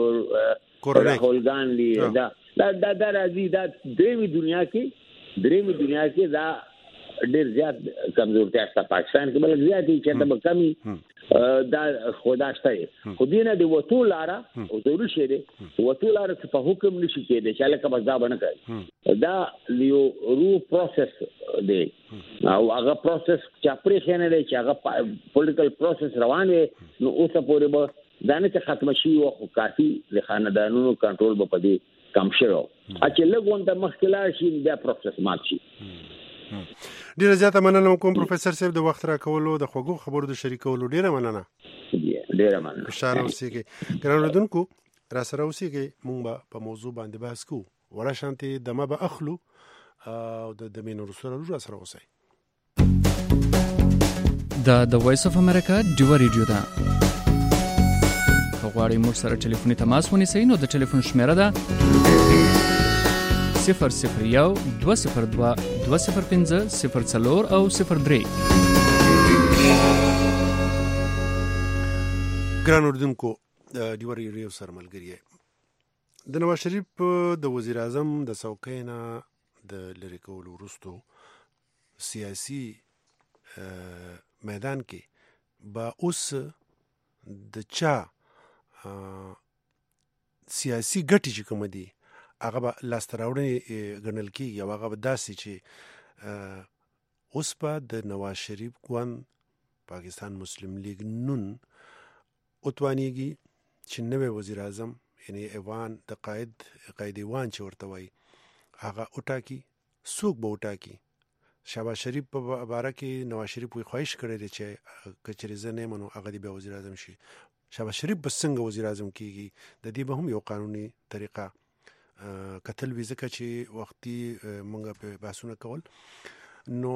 راہل گاندھی دا دا دا راځي دا دریمه دنیا کې دریمه دنیا کې دا ډېر زیات کمزورتیا شته پاکستان کې بل زیات چې دا کمی دا خدا شته خو دینه دی وته لاره او ضروري شه دی وته لاره په حکم نشي کېدی چې لکه بس دا باندې کوي دا یو رو پروسس دی او هغه پروسس چې پرې خنه دی چې هغه پولیټیکل پروسس روان وي نو اوسه پورې به دا نه ختم شي او کافي د خاندانونو کنټرول به پدې کم شي او چې لګون د مخکلار شي دا پروسس مات شي. ډیره زیاته مننه کوم پروفیسور صاحب د وخت را کولو د خوږو خبرو د شریکولو ډیره مننه. ډیره مننه. خوشاله اوسئ. ګران اردوونکو را سره اوسئ مونږ به په موضوع باندې بحث کوو. وړه شانتي دمه به اخلو او د دمینو رسول را سره اوسئ. دا د وایس اف امریکا ډیو ریډیو ده. غواړئ موږ سره ټلیفوني تماس ونیسئ نو د ټلیفون شمیره ده صفر صفر یو دوه صفر دوه دوه صفر پنځه صفر څلور او صفر درې. ګران اردوونکو ډیو ریډیو سره ملګری د نواز شریف د وزیر اعظم د څوکۍ نه د لرې کولو وروستو سیاسي میدان کې به اوس د چا سیاسي ګټې چې کوم دي هغه به لاسته راوړنې ګڼل کېږي او هغه به داسې چې اوس به د نواز شریف ګوند پاکستان مسلم لیگ نون اتوانیږي چې نوی وزیر اعظم یعنی ایوان د قائد قائد ایوان چې ورته وایي هغه وټاکي. څوک به وټاکي؟ شهباز شریف په باره کې نواز شریف وایي خواهش کړی دی چې که چېرې زه نه یم نو هغه دې بیا وزیر اعظم شي. شهباز شریف به څنګه وزیر اعظم کېږي؟ د دې به هم یو قانوني طریقه کتل وی ځکه چې وختي مونږ په بحثونه کول نو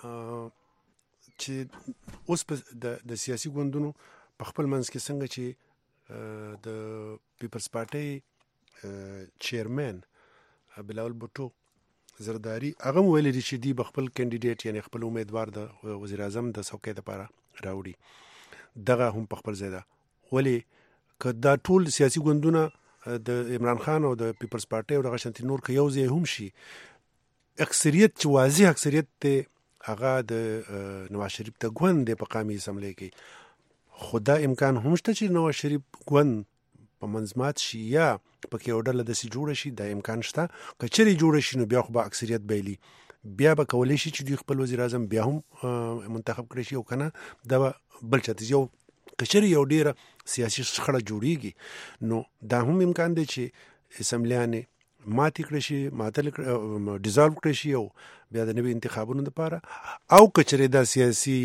چې اوس په د سیاسي ګوندونو په خپل منځ کې څنګه چې د پیپلز پارټي چیرمن بلاول بوټو زرداری هغه ویل دي چې دی خپل کینډیډیټ یعنی خپل امیدوار د وزیر اعظم د څوکۍ لپاره راوړي. دغه هم په خپل ځای ده. ولی که دا ټول سیاسي ګوندونه د عمران خان او د پیپلز پارټي او دغه شانتي نور که یو ځای هم شي اکثریت چې واضح اکثریت ته هغه د نواز شریف ته ګوند دی په قومي اسمبلی کې خو دا امکان هم شته چې نواز شریف ګوند په منظمات شي یا پکې یو ډله داسې جوړه شي. دا امکان شته. که چېرې جوړه شي نو بیا خو به اکثریت بیلي بیا به کولی شي چې دوی خپل وزیر اعظم بیا هم منتخب کړی شي او که نه دا به بل چاته یو که چېرې یو ډېره سیاسي شخړه جوړیږي نو دا هم امکان دی چې اسمبلیانې ماتې کړی شي ماتل ډیزالو کړی شي او بیا د نوي انتخابونو لپاره او که چېرې دا سیاسي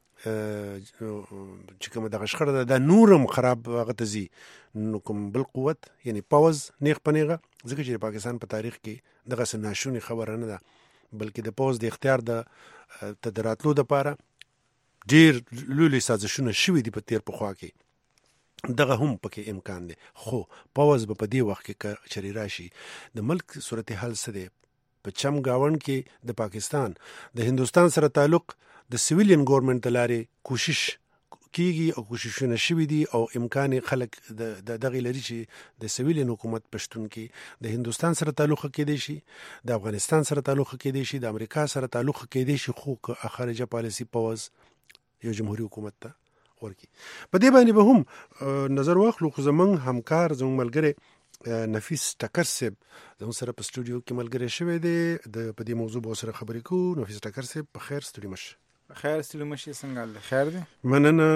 چې کومه دغه شخړه ده دا نورم خراب هغه ته ځي نو کوم بل قوت یعنی پاوز نیغ په نیغه ځکه چې د پاکستان په تاریخ کې دغسې ناشونې خبره نه ده بلکې د پاوز د اختیار د ته د راتلو دپاره ډېر لوی سازشونه شوي دي په تیر پخوا کې دغه هم پکې امکان دی. خو پاوز به په دې وخت کې که چېرې راشي د ملک صورتحال څه دی په چم ګاونډ کې د پاکستان د هندوستان سره تعلق د سیویلین ګورنمنټ د لارې کوشش کیږي او کوششونه شوي دي او امکان خلک د دغه لري چې د سیویلین حکومت پښتون کې د هندوستان سره تعلق کېدی شي د افغانستان سره تعلق کېدی شي د امریکا سره تعلق کېدی شي خو که خارجه پالیسي پاوز یو جمهوریت حکومت ته ورکی. په دې باندې به هم نظر واخلو خو زمونږ همکار زمونږ ملګری نفیس ټکر صاحب زموږ سره په سټوډیو کې ملګری شوی دی د په دې موضوع به سره خبرې کوو. نفیس ټکر صاحب په خیر ستړي مشه. خیر ستړي مشه څنګه حال خیر دی؟ مننه.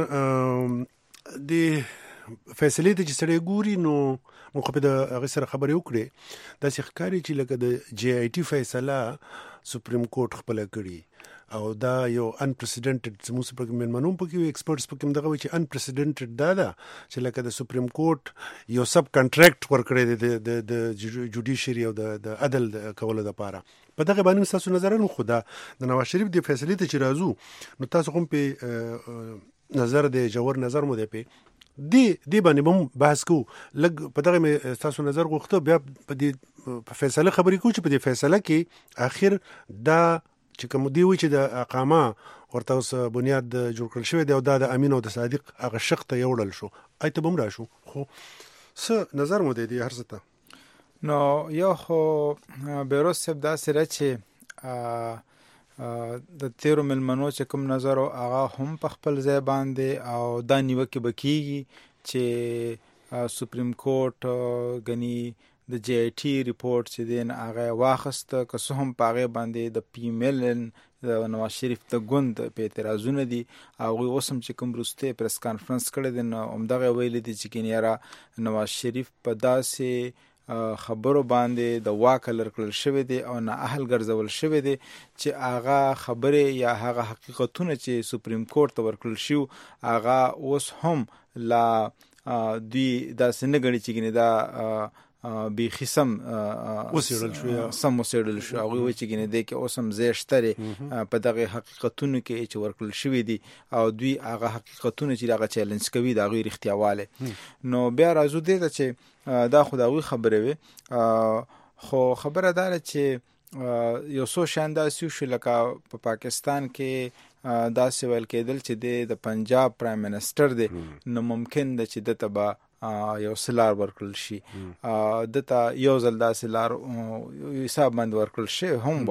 د فیصلې ته چې سړی ګوري نو موږ په د هغې سره خبرې وکړې داسې ښکاري چې لکه د جی آی ټي فیصله سپریم کورټ خپله کړي او دا یو انپریسیډنټډ زموږ په کې مېلمنو پکې وي ایکسپرټس پکې هم دغه وایي چې انپریسیډنټډ دا ده چې لکه د سپریم کورټ یو سب کنټریکټ ورکړی دی د د جوډیشري او د عدل کولو دپاره. په دغه باندې ستاسو نظر نو خو دا د نواز شریف د فیصلې ته چې راځو نو تاسو هم په نظر دی جوور نظر مو دی په دې دې باندې هم بحث کوو. لږ په دغه مې ستاسو نظر غوښته بیا په دې په فیصله خبرې کوو چې په دې فیصله کې آخر دا چې کوم دی وی چې د اقامه ورته اوس بنیاد جوړ کړل شوی دی او دا د امین او د صادق هغه شق ته یوړل شو ایته بم راشو. خو څه نظر مو دی دی هر څه ته نو یو خو بیروس صاحب دا سره چې د تیرو ملمنو چې کوم نظر او هغه هم په خپل ځای باندې او دا نیوکې به کېږي چې سپریم کورټ غني د جی آی ټي ریپورت چې دی هغه واخسته که څه هم په هغې باندې د پی ایم ایل د نواز شریف د ګوند په اعتراضونه دي او هغوی اوس هم چې کوم وروستی پریس کانفرنس کړی دی نو همدغه ویلي دي چې کنیاره نواز شریف په داسې خبرو باندې د واکه لرکړل شوی دی او نااهل ګرځول شوی دی چې هغه خبرې یا هغه حقیقتونه چې سپریم کورټ ته ورکړل شو هغه اوس هم لا دوی داسې نه ګڼي چې ګنې دا بیخي سم وسیړل شو سم وسیړل شو هغوی وایي چې ګنې دی کې اوس هم ځای شته دی په دغې حقیقتونو کې چې ورکړل شوي دي او دوی هغه حقیقتونه چې هغه چیلنج کوي د هغوی رښتیاوالی نو بیا راځو دې ته چې دا خو د هغوی خبرې وې خو خبره دا ده چې یو څو شیان داسې وشو لکه په پاکستان کې داسې ویل کېدل چې د پنجاب پرایم منسټر دی نو ممکن ده چې دته به یو څه لار ورکړل شي دته یو ځل داسې لار حساب باندې ورکړل شي هم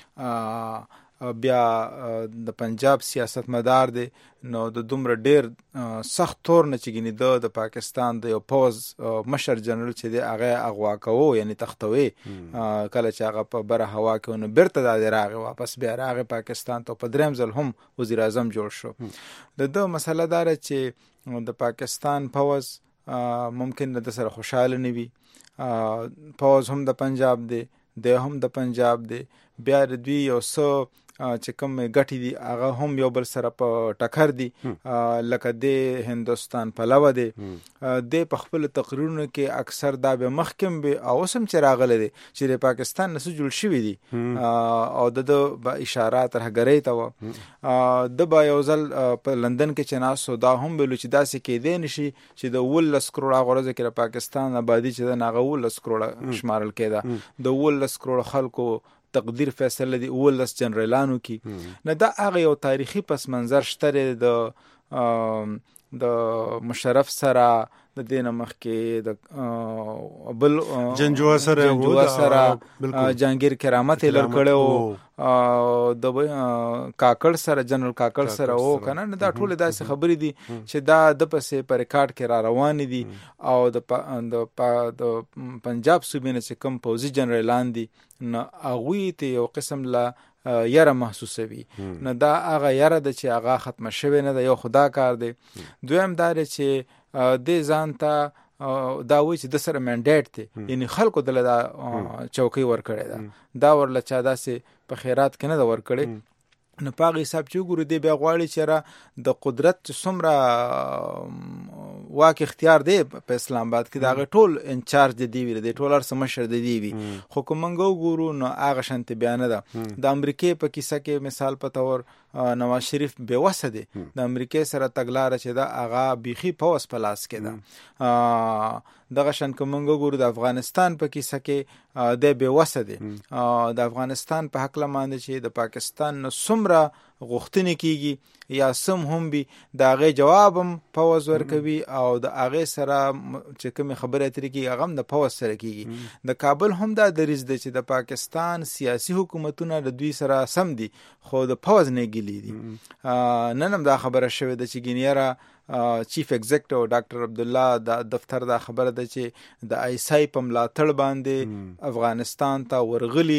به بیا د پنجاب سیاست مدار دی نو د دومره ډیر سخت تور نه چې ګینې د پاکستان د یو پوز مشر جنرال چې دی هغه اغوا کوو یعنی تختوي کله چې هغه په بره هوا کې نو بیرته د راغی واپس بیا راغی پاکستان ته په دریم ځل هم وزیر اعظم جوړ شو د دو مسله دار چې د پاکستان پوز ممکن د سره خوشاله نه وي پوز هم د پنجاب دی د هم د پنجاب دی بیا د دوی یو څه چې کوم ګټې دي هغه هم یو بل سره په ټکر دي لکه د هندوستان پلوه دی د په خپل تقریرونو کې اکثر دا به محکم به او سم چې راغلی دی چې د پاکستان نه څه جوړ شوي دي او د اشارات ترهګرۍ ته وه د به یو ځل په لندن کې چې ناستو دا هم ویلو چې داسې کېدی نه شي چې د اوولس کروړه هغه ورځ کې د پاکستان آبادي چې ده هغه اوولس کروړه شمارل کېده د اوولس کروړه خلکو تقدیر فیصله دی اولس جنرالانو کی نه دا هغه یو تاریخي پس منظر شته د د مشرف سره د دینه مخکې د بل جنجو سره جنجو سره جهانگیر کرامت لر کړو د کاکړ سره جنرال کاکړ سره او کنه دا ټول داسې خبرې دي چې دا د پسې پر ریکارډ کې را روان دي او د د پنجاب صوبې نه کوم پوزي جنرالان دي نو هغوی ته یو قسم لا یره محسوسوي نو دا هغه یره ده چې هغه ختمه شوې نه ده یو خدا کار دی دویم دا دی چې د ځان ته دا وایي چې د سره منډیټ دی یعنی خلکو دله دا چوکۍ ورکړې ده دا ورله چا داسې په خیرات کې نه ده ورکړې نو په هغه حساب چې وګورو دی بیا غواړي چې را د قدرت څومره واک اختیار دی په اسلام آباد کې د هغه ټول انچارج دی وي د ټول هر څه مشر دی وي خو که موږ وګورو نو هغه شانتې بیا نه ده د امریکې په کیسه کې مثال په طور نواز شریف بېوسه دی د امریکې سره تګلاره چې ده هغه بیخي پوس په لاس کې ده دغه شان که موږ وګورو د افغانستان په کیسه کې دی بېوسه دی د افغانستان په هکله باندې چې د پاکستان نه څومره غوښتنې کېږي یا سم هم وي د هغې جواب هم پوز ورکوي او د هغې سره چې کومې خبرې اترې کېږي هغه هم د پوز سره کېږي د کابل هم دا دریځ دی چې د پاکستان سیاسي حکومتونه د دوی سره سم دي خو د پوز نه ګیلي دي نن هم دا خبره شوې ده چې ګینیره چیف ایگزیکټیو ډاکټر عبدالله د دفتر دا خبره ده چې د آیسای په ملاتړ باندې افغانستان ته ورغلي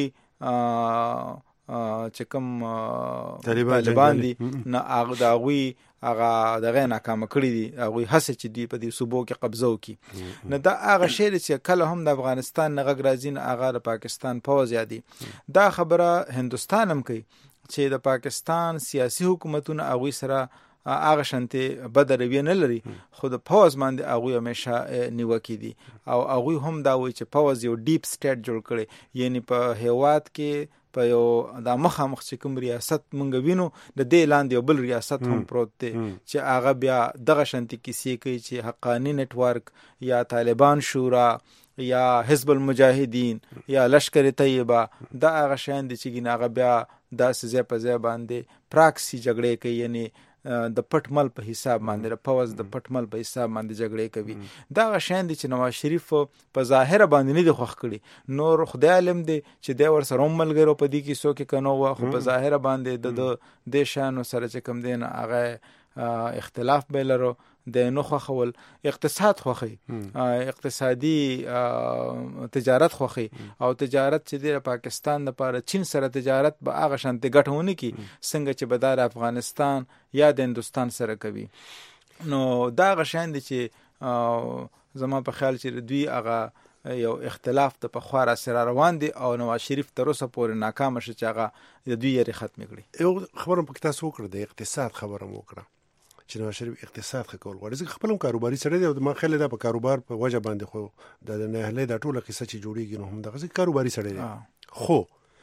چې کوم طالبان دي نه هغه د هغوی هغه دغه ناکامه کړي دي هغوی هڅه چې دوی په دې صوبو کې قبضه وکړي نه دا هغه شی چې کله هم د افغانستان نه غږ راځي نه هغه د پاکستان پوځ یادي دا خبره هندوستان هم کوي چې د پاکستان سیاسي حکومتونه هغوی سره هغه شانتې بده رویه نه لري خو د پوځ باندې هغوی همیشه نیوکې دي او هغوی هم دا وایي چې پوځ یو ډیپ سټیټ جوړ کړی یعنی په هیواد کې په یو دا مخامخ چې کوم ریاست مونږ وینو د دې لاندې یو بل ریاست هم پروت دی چې هغه بیا دغه شانتې کیسې کوي چې حقانی نیټورک یا طالبان شورا یا حزب المجاهدین یا لشکر طیبه دا هغه شیان دي چې هغه بیا داسې ځای په ځای باندې پراکسي جګړې کوي یعنی د پټ مل په حساب باندې د پوز د پټ مل په حساب باندې جګړې کوي. دا غشان دي چې نواز شریف په ظاهر باندې نه دی خوښ کړي. نور خدای علم دی چې د ور سره ملګرو په دې کې څوک کنو وا خو په ظاهر باندې د د شانو سره چې کم دین هغه اختلاف به لرو د نو خوخول اقتصاد خوخي اقتصادي تجارت خوخي او تجارت چې د پاکستان لپاره چین سره تجارت به هغه شانتي ګټونه کی څنګه چې بدار افغانستان یا د هندستان سره کوي. نو دا غشان دي چې زما په خیال چې دوی هغه یو اختلاف د په خواره سره روان دي او نواز شریف تر اوسه پورې ناکام شي چې هغه د دوی یې ختم کړي. یو خبره په تاسو وکړه د اقتصاد خبره مو وکړه چې نواز شریف اقتصاد ښه کول غواړي. ځکه خپل هم کاروباري سړی دی او ما خیال دا په کاروبار په وجه باندې خو د نهلې د ټوله قصه چې جوړیږي نو هم دغه ځکه کاروباري سړی دی. خو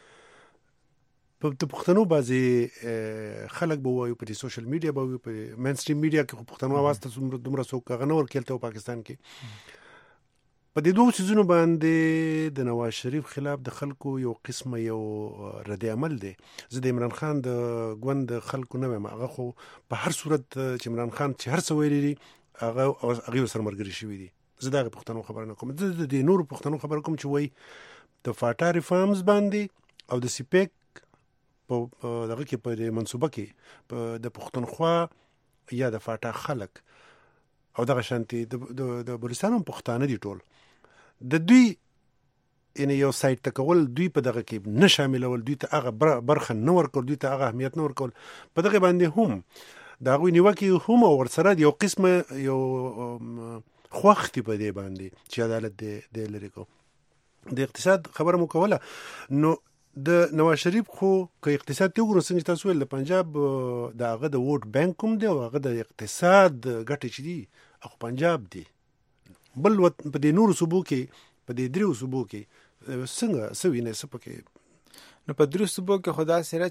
په پښتنو بعضې خلک به وایي په سوشل میډیا به وایي په مین سټریم میډیا کې خو پښتنو اواز ته دومره څوک هغه نه ورکېل ته پاکستان کې په دې دوه سيزونو باندې د نواز شریف خلاف د خلکو یو قسمه یو رد عمل دی. زه د عمران خان د ګوند خلکو نه وایم، هغه خو په هر صورت چې عمران خان چې هر څه ویلي دي هغه هغه سره مرګري شوی دي. زه دا پښتنو خبره نه کوم، زه د نور پښتنو خبره کوم چې وای د فاټا ریفارمز باندې او د سیپیک په دغه کې په منصوبه کې د پښتونخوا یا د فاټا خلک او دغه شانتي د بلوچستان پښتانه دي ټول د دوی یعنی یو سایت تکول دوی په دغه کې نه شاملول، دوی ته هغه برخه نه ورکول، دوی ته هغه اهمیت نه ورکول. په دغه باندې هم د هغوی نیوکې هم او ورسره یو قسمه یو خوښتي په دې باندې چې عدالت دی لري کو. د اقتصاد خبره مو کوله نو د نواز شریف خو که اقتصاد ته وګورو څنګه تاسو ویل د پنجاب د هغه د ووټ بانک کوم دی او هغه د اقتصاد ګټې چې دي خو پنجاب دی. بل په دې نورو صوبو کې په دې درو صوبو کې څنګه سوي نه سپکه نو په درو صوبو کې خدا سره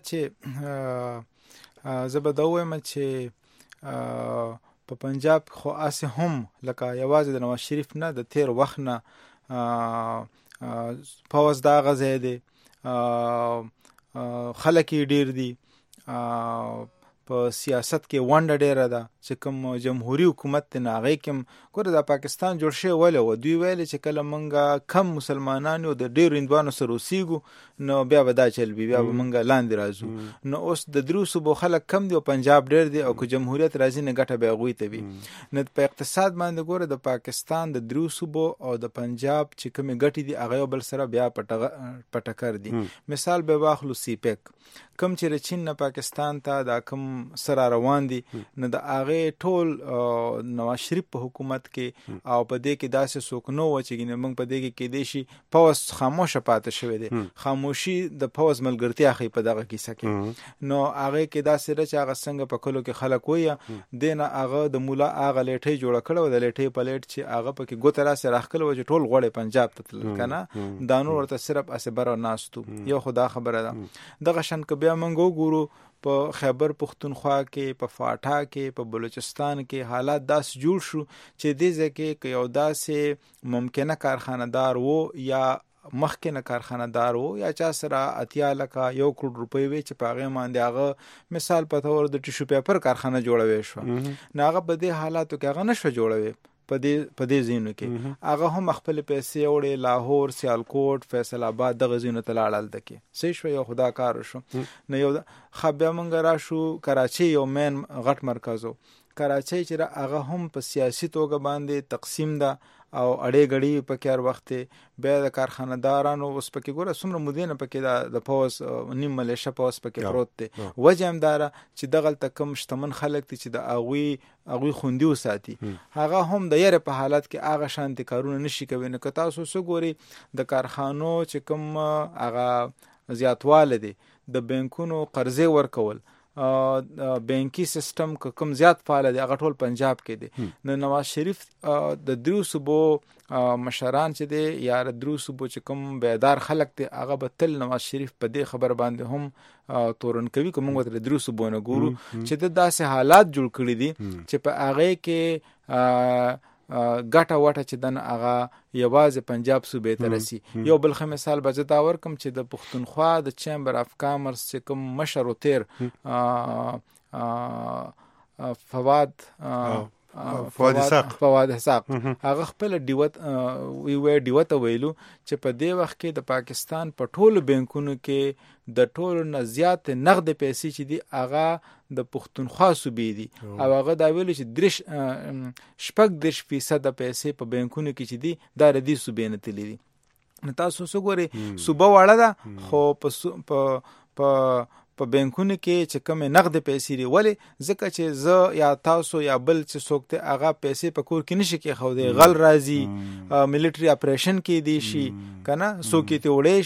چې زه به دا وایم چې په پنجاب خو اسه هم لکه یوازې د نواز شریف نه د تیر وخت نه پاوز دا غزه دی خلک ډیر دي په سیاست کې ونډه ډیره ده چې کوم جمهوریت حکومت ته ناغې کوم ګوره د پاکستان جوړ شوی ولې و دوی ویل چې کله مونږه کم مسلمانانو د ډیرو هندوانو سره اوسېږو نو بیا به دا چل بي بیا به مونږه لاندې راځو. نو اوس د درو صوبو خلک کم دي او پنجاب ډیر دي او که جمهوریت راځي نه ګټه به هغوی ته وي. نو په اقتصاد باندې ګوره د پاکستان د درو صوبو او د پنجاب چې کومې ګټې دي هغه یو بل سره بیا په ټکر دي. مثال به واخلو سیپیک کم چې چین نه پاکستان ته دا کم سره روان دي نو د هغې ټول نواز شریف په حکومت کې او په دې کې داسې څوک نه و چې ګینه موږ په دې کې کېدای شي پوز خاموشه پاتې شوی دی. خاموشي د پوز ملګرتیا ښیي په دغه کیسه کې. نو هغې کې داسې ده چې هغه څنګه په کلو کې خلک وایي دی نه هغه د مولا هغه لیټۍ جوړه کړې وه د لیټۍ په لیټ چې هغه پکې ګوته راسې راښکله وه چې ټول غوړې پنجاب ته تلل که نه دا نور ورته صرف اسې بره ناستو. یو خو دا خبره ده. دغه شان که بیا موږ وګورو په خیبر پختونخوا کې په فاټا کې په بلوچستان کې حالات داسې جوړ شو چې دې ځای کې که یو داسې ممکنه کارخانه‌دار و یا مخکې نه کارخانه‌دار و یا چا سره اتیا لکه یو کروڑ روپۍ وي چې په هغې باندې هغه مثال په طور د ټیشو پیپر کارخانه جوړوي شوه نو هغه په دې حالاتو کې هغه نه شوه جوړوي. په دې په دې ځینو کې هغه هم خپل پیسې وړې لاهور سیالکوټ فیصل آباد دغه ځینو ته لاړل دکې صحیح شو یو خدا کار شو. نو یو خو بیا مونږ راشو کراچي یو مین غټ مرکز و کراچي چې هغه هم په سیاسي توګه باندې تقسیم ده او اړې غړې په کار وخت بیا د کارخانه‌دارانو اوس پکې ګوره څومره مودې نه پکې د پوز نیم ملیشه پوز پکې پروت دی. وجه هم داره چې دغلته کم شتمن خلک دي چې د هغوی هغوی خوندي وساتي هغه هم د یارې په حالت کې هغه شانتي کارونه نشي کوي. نو که تاسو څه ګوري د کارخانو چې کوم هغه زیاتواله دی د بانکونو قرضې ورکول بانکی سیستم که کوم زیات فعال دی هغه ټول پنجاب کې دی. نو نواز شریف د درو صوبو مشران چې دی یا د درو صوبو چې کوم بیدار خلک دی هغه به تل نواز شریف په دې خبر باندې هم تورن کوي که موږ د درو صوبو نه ګورو چې د داسې حالات جوړ کړي دي چې په هغې کې ګټه وټه چې دن هغه یوازې پنجاب صوبې ته رسي. یو بل ښه مثال به زه دا ورکړم چې د پښتونخوا د چیمبر اف کامرس چې کوم مشر و تیر فواد فواد اسحاق فواد اسحاق هغه خپل دیوت وی وی دیوت ویلو چې په دې وخت کې د پاکستان په ټولو بانکونو کې د ټولو نه زیات نقد پیسې چې دي هغه د پښتونخوا صوبې دي او هغه دا ویلو چې درش شپږ درش فیصد پیسې په بانکونو کې چې دي دا د دې صوبې نه تللي دي. تاسو وګورئ صوبه واړه ده خو په په په بانکونو کې چې کوم نقد پیسې لري ولی ځکه چې زه یا تاسو یا بل چې څوک ته هغه پیسې په کور کې نشي کې خو دی غل راځي ملټری اپریشن کې دی شي کنه څوک ته وړي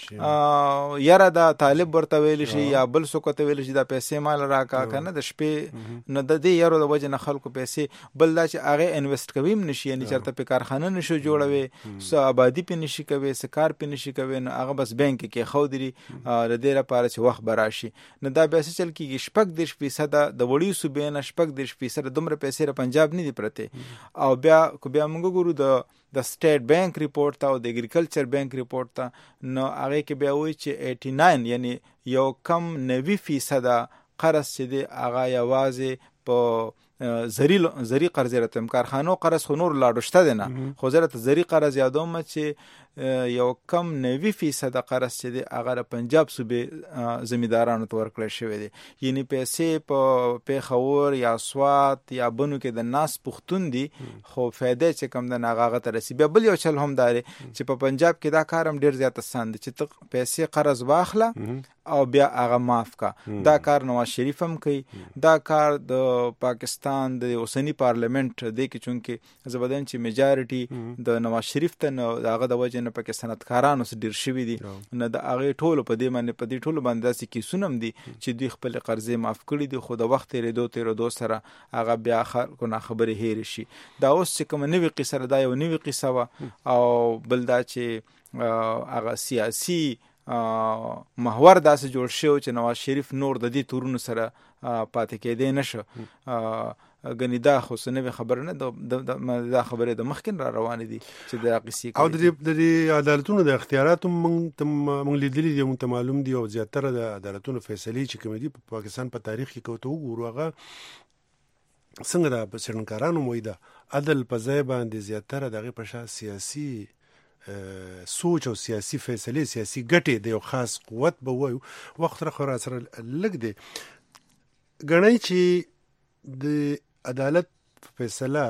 شي یاره دا طالب ورته ویل شي یا بل څوک ته ویل شي دا پیسې مال راکا کنه د شپې نه د دې یارو د وجه نه خلکو پیسې بل دا چې هغه انویسټ کوي نشي یعنی چرته په کارخانه نشو جوړوي سو آبادی په نشي کوي سکار په نشي کوي نه هغه بس بانک کې خو دی د دې لپاره چې وخت برا شي نو دا به څه چل کیږي شپږ دیش فیصد د وړي صوبې نه شپږ دیش فیصد دومره پیسې را پنجاب نه دی پرته او بیا کو بیا موږ ګورو د د سټیټ بانک ریپورت ته او د اګریکلچر بانک ریپورت ته نو هغه کې بیا وایي چې نود و یعنی یو کم نوي فیصد قرض چې دی هغه یوازې په زری زری قرض راته کارخانو قرض خو نور لاړو شته دی نه خو زه راته زری قرض یادوم چې یو کم نوي فیصد قرض چې دی هغه د پنجاب صوبې زمیندارانو ته ورکړل شوی دی یعنی پیسې په پیښور یا سوات یا بنو کې د ناس پښتون دي خو فائدې چې کم د هغه ته رسي بیا بل یو چل هم داري چې په پنجاب کې دا کار هم ډیر زیات آسان دی چې ته پیسې قرض واخله او بیا هغه معاف کا دا کار نواز شریف هم کوي دا کار د پاکستان د اوسنی پارلیمنت دی کې چونکه زبدن چې میجارټي د نواز شریف ته هغه د وجه نه پکې صنعتکارانو سره ډیر شوي دي نه د هغه ټولو په دې باندې په دې ټولو باندې داسې کیسونه هم دي چې دوی خپل قرضې معاف کړي دي خو د وخت تیرېدو تیرېدو سره هغه بیا خلکو نه خبرې هېرې شي دا اوس چې کومه نوې قصه ده دا یو نوې قصه وه او بل دا چې هغه سیاسي محور داسې جوړ شو چې نواز شریف نور د دې تورونو سره پاتې کېدی نشه غنی دا خو سنوي خبر نه دا خبره د مخکین را روان دي چې د قصې او د د عدالتونو د اختیاراتو مونږ مونږ لیدلې دي مونږ معلوم دي او زیاتره د عدالتونو فیصلې چې کوم دي په پاکستان په تاریخ کې کوته وګورو هغه څنګه د بسرنکارانو مویده عدل په ځای باندې زیاتره دغه په شا سیاسي سوچ او سیاسي فیصله سیاسي ګټې د یو خاص قوت به وایو وخت را خور سره لګ دی غنۍ چې د عدالت فیصله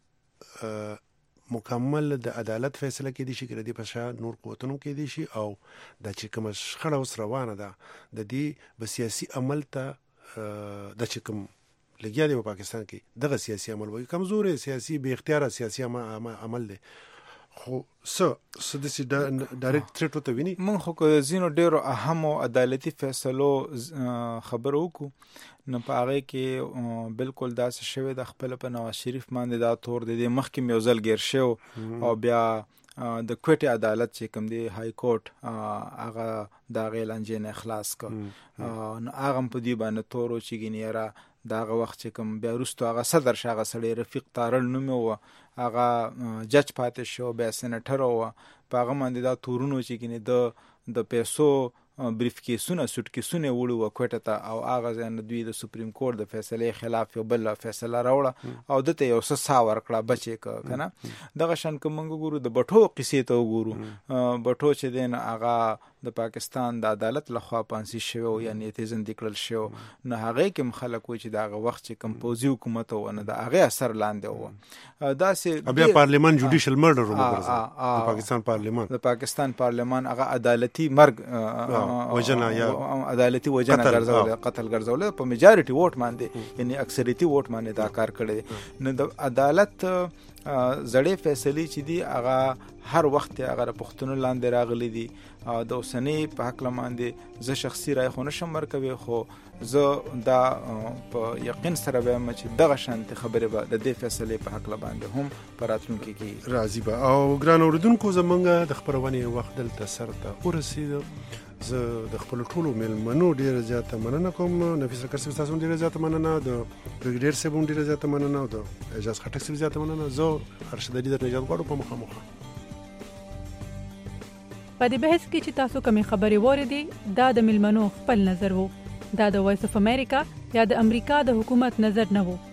مکمل د عدالت فیصله کې دي شي کړي په شا نور قوتونو کې دي شي او د چې کوم شخړه اوس روانه ده د دې په سیاسي عمل ته د چې کوم لګیا دی په پاکستان کې دغه سیاسي عمل وایي کمزوري سیاسي به اختیار سیاسي عمل دی خو څه څه د سي ډایرکټ تھریټ وته ویني مونږ خو کو زینو ډیرو اهم او عدالتي فیصلو خبرو کو نه پاره کې بالکل داسې شوی د خپل په نواز شریف باندې دا تور د مخکې یو ځل ګیر شو او بیا د کوټه عدالت چې کوم دی های کورټ هغه دا غیل انجن اخلاص کو نو هغه په دی باندې تورو چې ګنیرا داغه وخت چې کوم بیا وروسته هغه صدر شاغه سړی رفیق تارل نوم و هغه جج پاتې شو بیا سېنټر و په هغه باندې دا تورونو چې ګنې د د پیسو بریف کیسونه سوټ کیسونه وړو وکټه ته او هغه ځان دوی د سپریم کورټ د فیصله خلاف یو بل فیصله راوړه او دته یو څه ساور کړه بچي کنه دغه شان کومنګ ګورو د بټو قصې ته وګورو بټو چې دین هغه د پاکستان د عدالت لخوا پانسي شو یعنی تیزن دکړل شو نه هغه کوم خلک و چې دغه وخت چې کمپوزي حکومت و نه د هغه اثر لاندې و دا سه بیا پارلیمان جوډیشل مرډر وګرځي د پاکستان پارلیمان د پاکستان پارلیمان هغه عدالتي مرګ وجنه یا عدالتي وجنه ګرځول قتل ګرځول په میجارټي ووټ باندې یعنی اکثریتي ووټ باندې دا کار کړی نو د عدالت زړې فیصلې چې دی هغه هر وخت هغه پښتون لاندې راغلي دي د اوسنی په حق لاندې زه شخصي رائے خو نشم ورکوي خو زه دا په یقین سره وایم چې دغه شانت خبره به د دې فیصلې په حق باندې هم پراتونکو کې راضي به او ګران اوردونکو زمونږ د خبرونه وخت دلته سره ته ورسید زه د خپل ټولو مېلمنو ډیره زیاته مننه کوم نفیس کارسي تاسو ډیره زیاته مننه د برګډیر سیبون ډیره زیاته مننه او د اجازه خټک سیب زیاته مننه زه ارشد علي د نجات غواړم په مخامخ په دې بحث کې چې تاسو کومې خبرې وریدي دا د مېلمنو خپل نظر وو دا د وایس اف امریکا یا د امریکا د حکومت نظر نه وو.